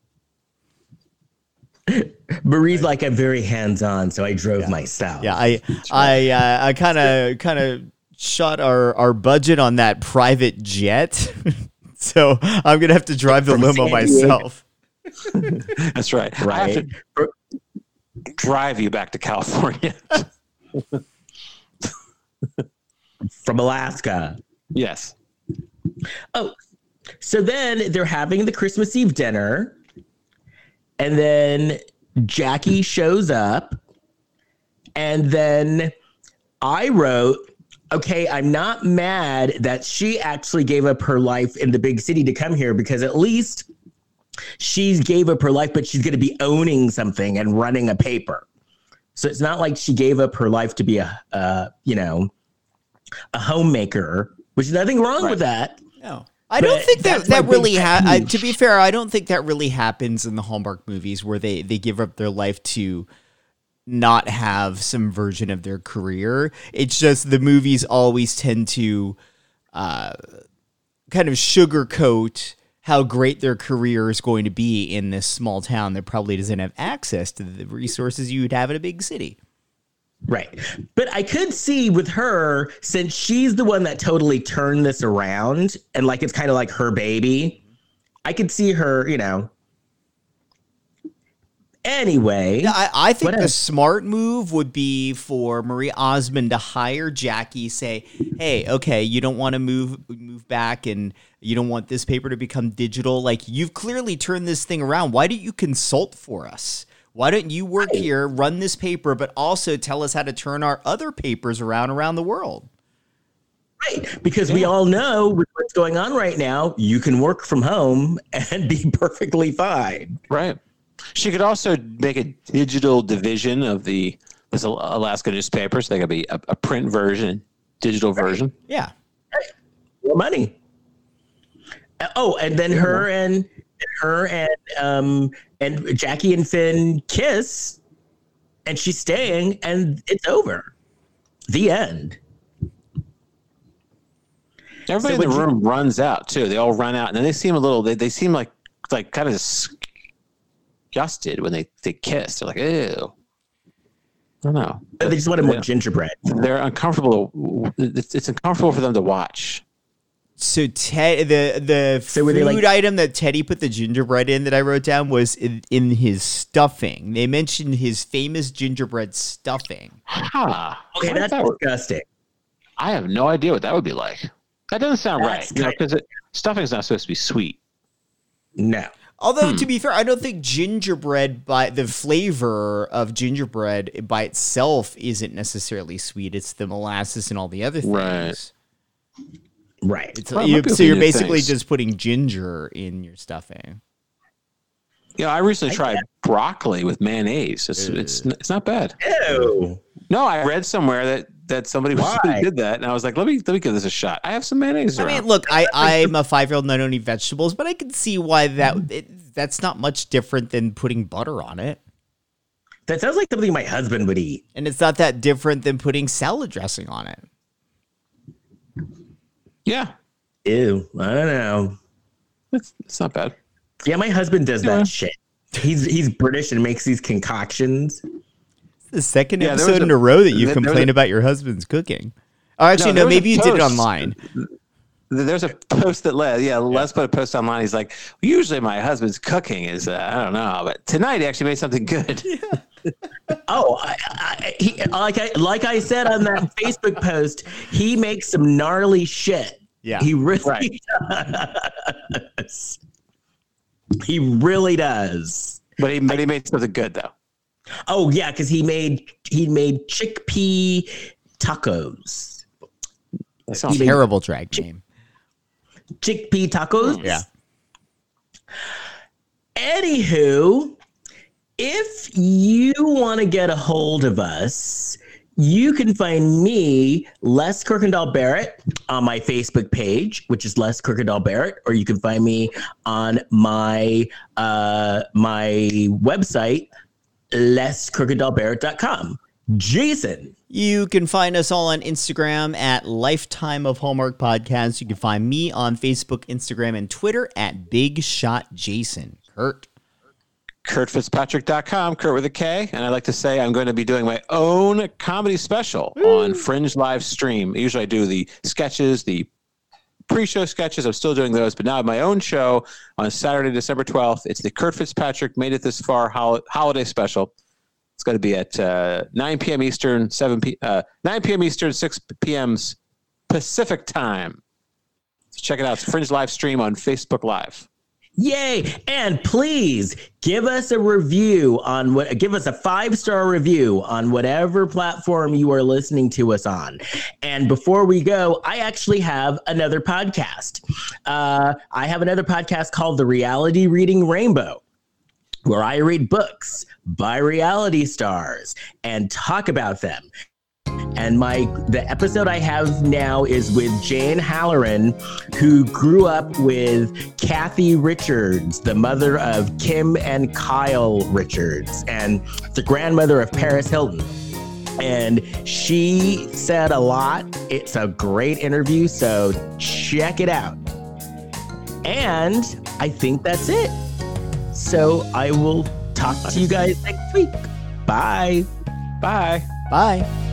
Marie's like, I'm very hands-on, so I drove myself. Yeah, I kind of shot our budget on that private jet, so I'm gonna have to drive the limo myself. That's right. I have to drive you back to California from Alaska. Yes. Oh, so then they're having the Christmas Eve dinner, and then Jackie shows up, and then I wrote, okay, I'm not mad that she actually gave up her life in the big city to come here, because at least she gave up her life, but she's going to be owning something and running a paper. So it's not like she gave up her life to be a homemaker, which is nothing wrong with that. No. I don't think that really to be fair, I don't think that really happens in the Hallmark movies where they give up their life to not have some version of their career. It's just the movies always tend to kind of sugarcoat how great their career is going to be in this small town that probably doesn't have access to the resources you would have in a big city. Right. But I could see with her, since she's the one that totally turned this around and like it's kind of like her baby, I could see her, Anyway. I think the smart move would be for Marie Osmond to hire Jackie, say, hey, okay, you don't want to move back and you don't want this paper to become digital. Like, you've clearly turned this thing around. Why don't you consult for us? Why don't you work here, run this paper, but also tell us how to turn our other papers around the world? Right, because we all know with what's going on right now, you can work from home and be perfectly fine. Right. She could also make a digital division of this Alaska newspaper, so there could be a print version, digital version. Yeah. More money. Oh, and then her and Jackie and Finn kiss, and she's staying, and it's over. The end. Everybody in the room runs out too. They all run out, and then they seem a little. They seem like kind of disgusted when they kiss. They're like, ew. I don't know. They just wanted more gingerbread. They're uncomfortable. It's uncomfortable for them to watch. So the food item that Teddy put the gingerbread in that I wrote down was in his stuffing. They mentioned his famous gingerbread stuffing. Huh. Okay, that's disgusting. I have no idea what that would be like. That doesn't sound right. Because stuffing's not supposed to be sweet. No. Although, to be fair, I don't think gingerbread, the flavor of gingerbread by itself isn't necessarily sweet. It's the molasses and all the other things. Right. So you're basically just putting ginger in your stuffing. Yeah, I recently tried broccoli with mayonnaise. It's not bad. Ew. No, I read somewhere that somebody did that, and I was like, let me give this a shot. I have some mayonnaise around. I mean, look, I'm a 5-year-old and I don't eat vegetables, but I can see why that's not much different than putting butter on it. That sounds like something my husband would eat. And it's not that different than putting salad dressing on it. Yeah. Ew. I don't know. It's not bad. Yeah, my husband does that shit. He's British and makes these concoctions. It's the second episode in a row that you complain about your husband's cooking. Oh, actually, no, maybe you did it online. There's a post that Les put a post online. He's like, usually my husband's cooking is, I don't know, but tonight he actually made something good. Yeah. Oh, like I said on that Facebook post, he makes some gnarly shit. Yeah, he really does. He really does. But he made something good though. Oh yeah, because he made chickpea tacos. That sounds Terrible drag name. Chickpea tacos. Yeah. Anywho, if you want to get a hold of us, you can find me, Les Kirkendall Barrett, on my Facebook page, which is Les Kirkendall Barrett, or you can find me on my my website, leskirkendallbarrett.com. Jason. You can find us all on Instagram at Lifetime of Hallmark Podcast. You can find me on Facebook, Instagram, and Twitter at Big Shot Jason. Kurt. KurtFitzpatrick.com, Kurt with a K. And I'd like to say I'm going to be doing my own comedy special on Fringe live stream. Usually I do the sketches, the pre-show sketches. I'm still doing those, but now I have my own show on Saturday, December 12th. It's the Kurt Fitzpatrick Made It This Far holiday special. It's going to be at 9 p.m. Eastern, 9 p.m. Eastern, 6 p.m. Pacific time. So check it out. It's Fringe live stream on Facebook Live. Yay! And please give us a review give us a 5-star review on whatever platform you are listening to us on. And before we go, I actually have another podcast. I have another podcast called The Reality Reading Rainbow, where I read books by reality stars and talk about them. And the episode I have now is with Jane Halloran, who grew up with Kathy Richards, the mother of Kim and Kyle Richards, and the grandmother of Paris Hilton. And she said a lot. It's a great interview, so check it out. And I think that's it. So I will talk to you guys next week. Bye. Bye. Bye.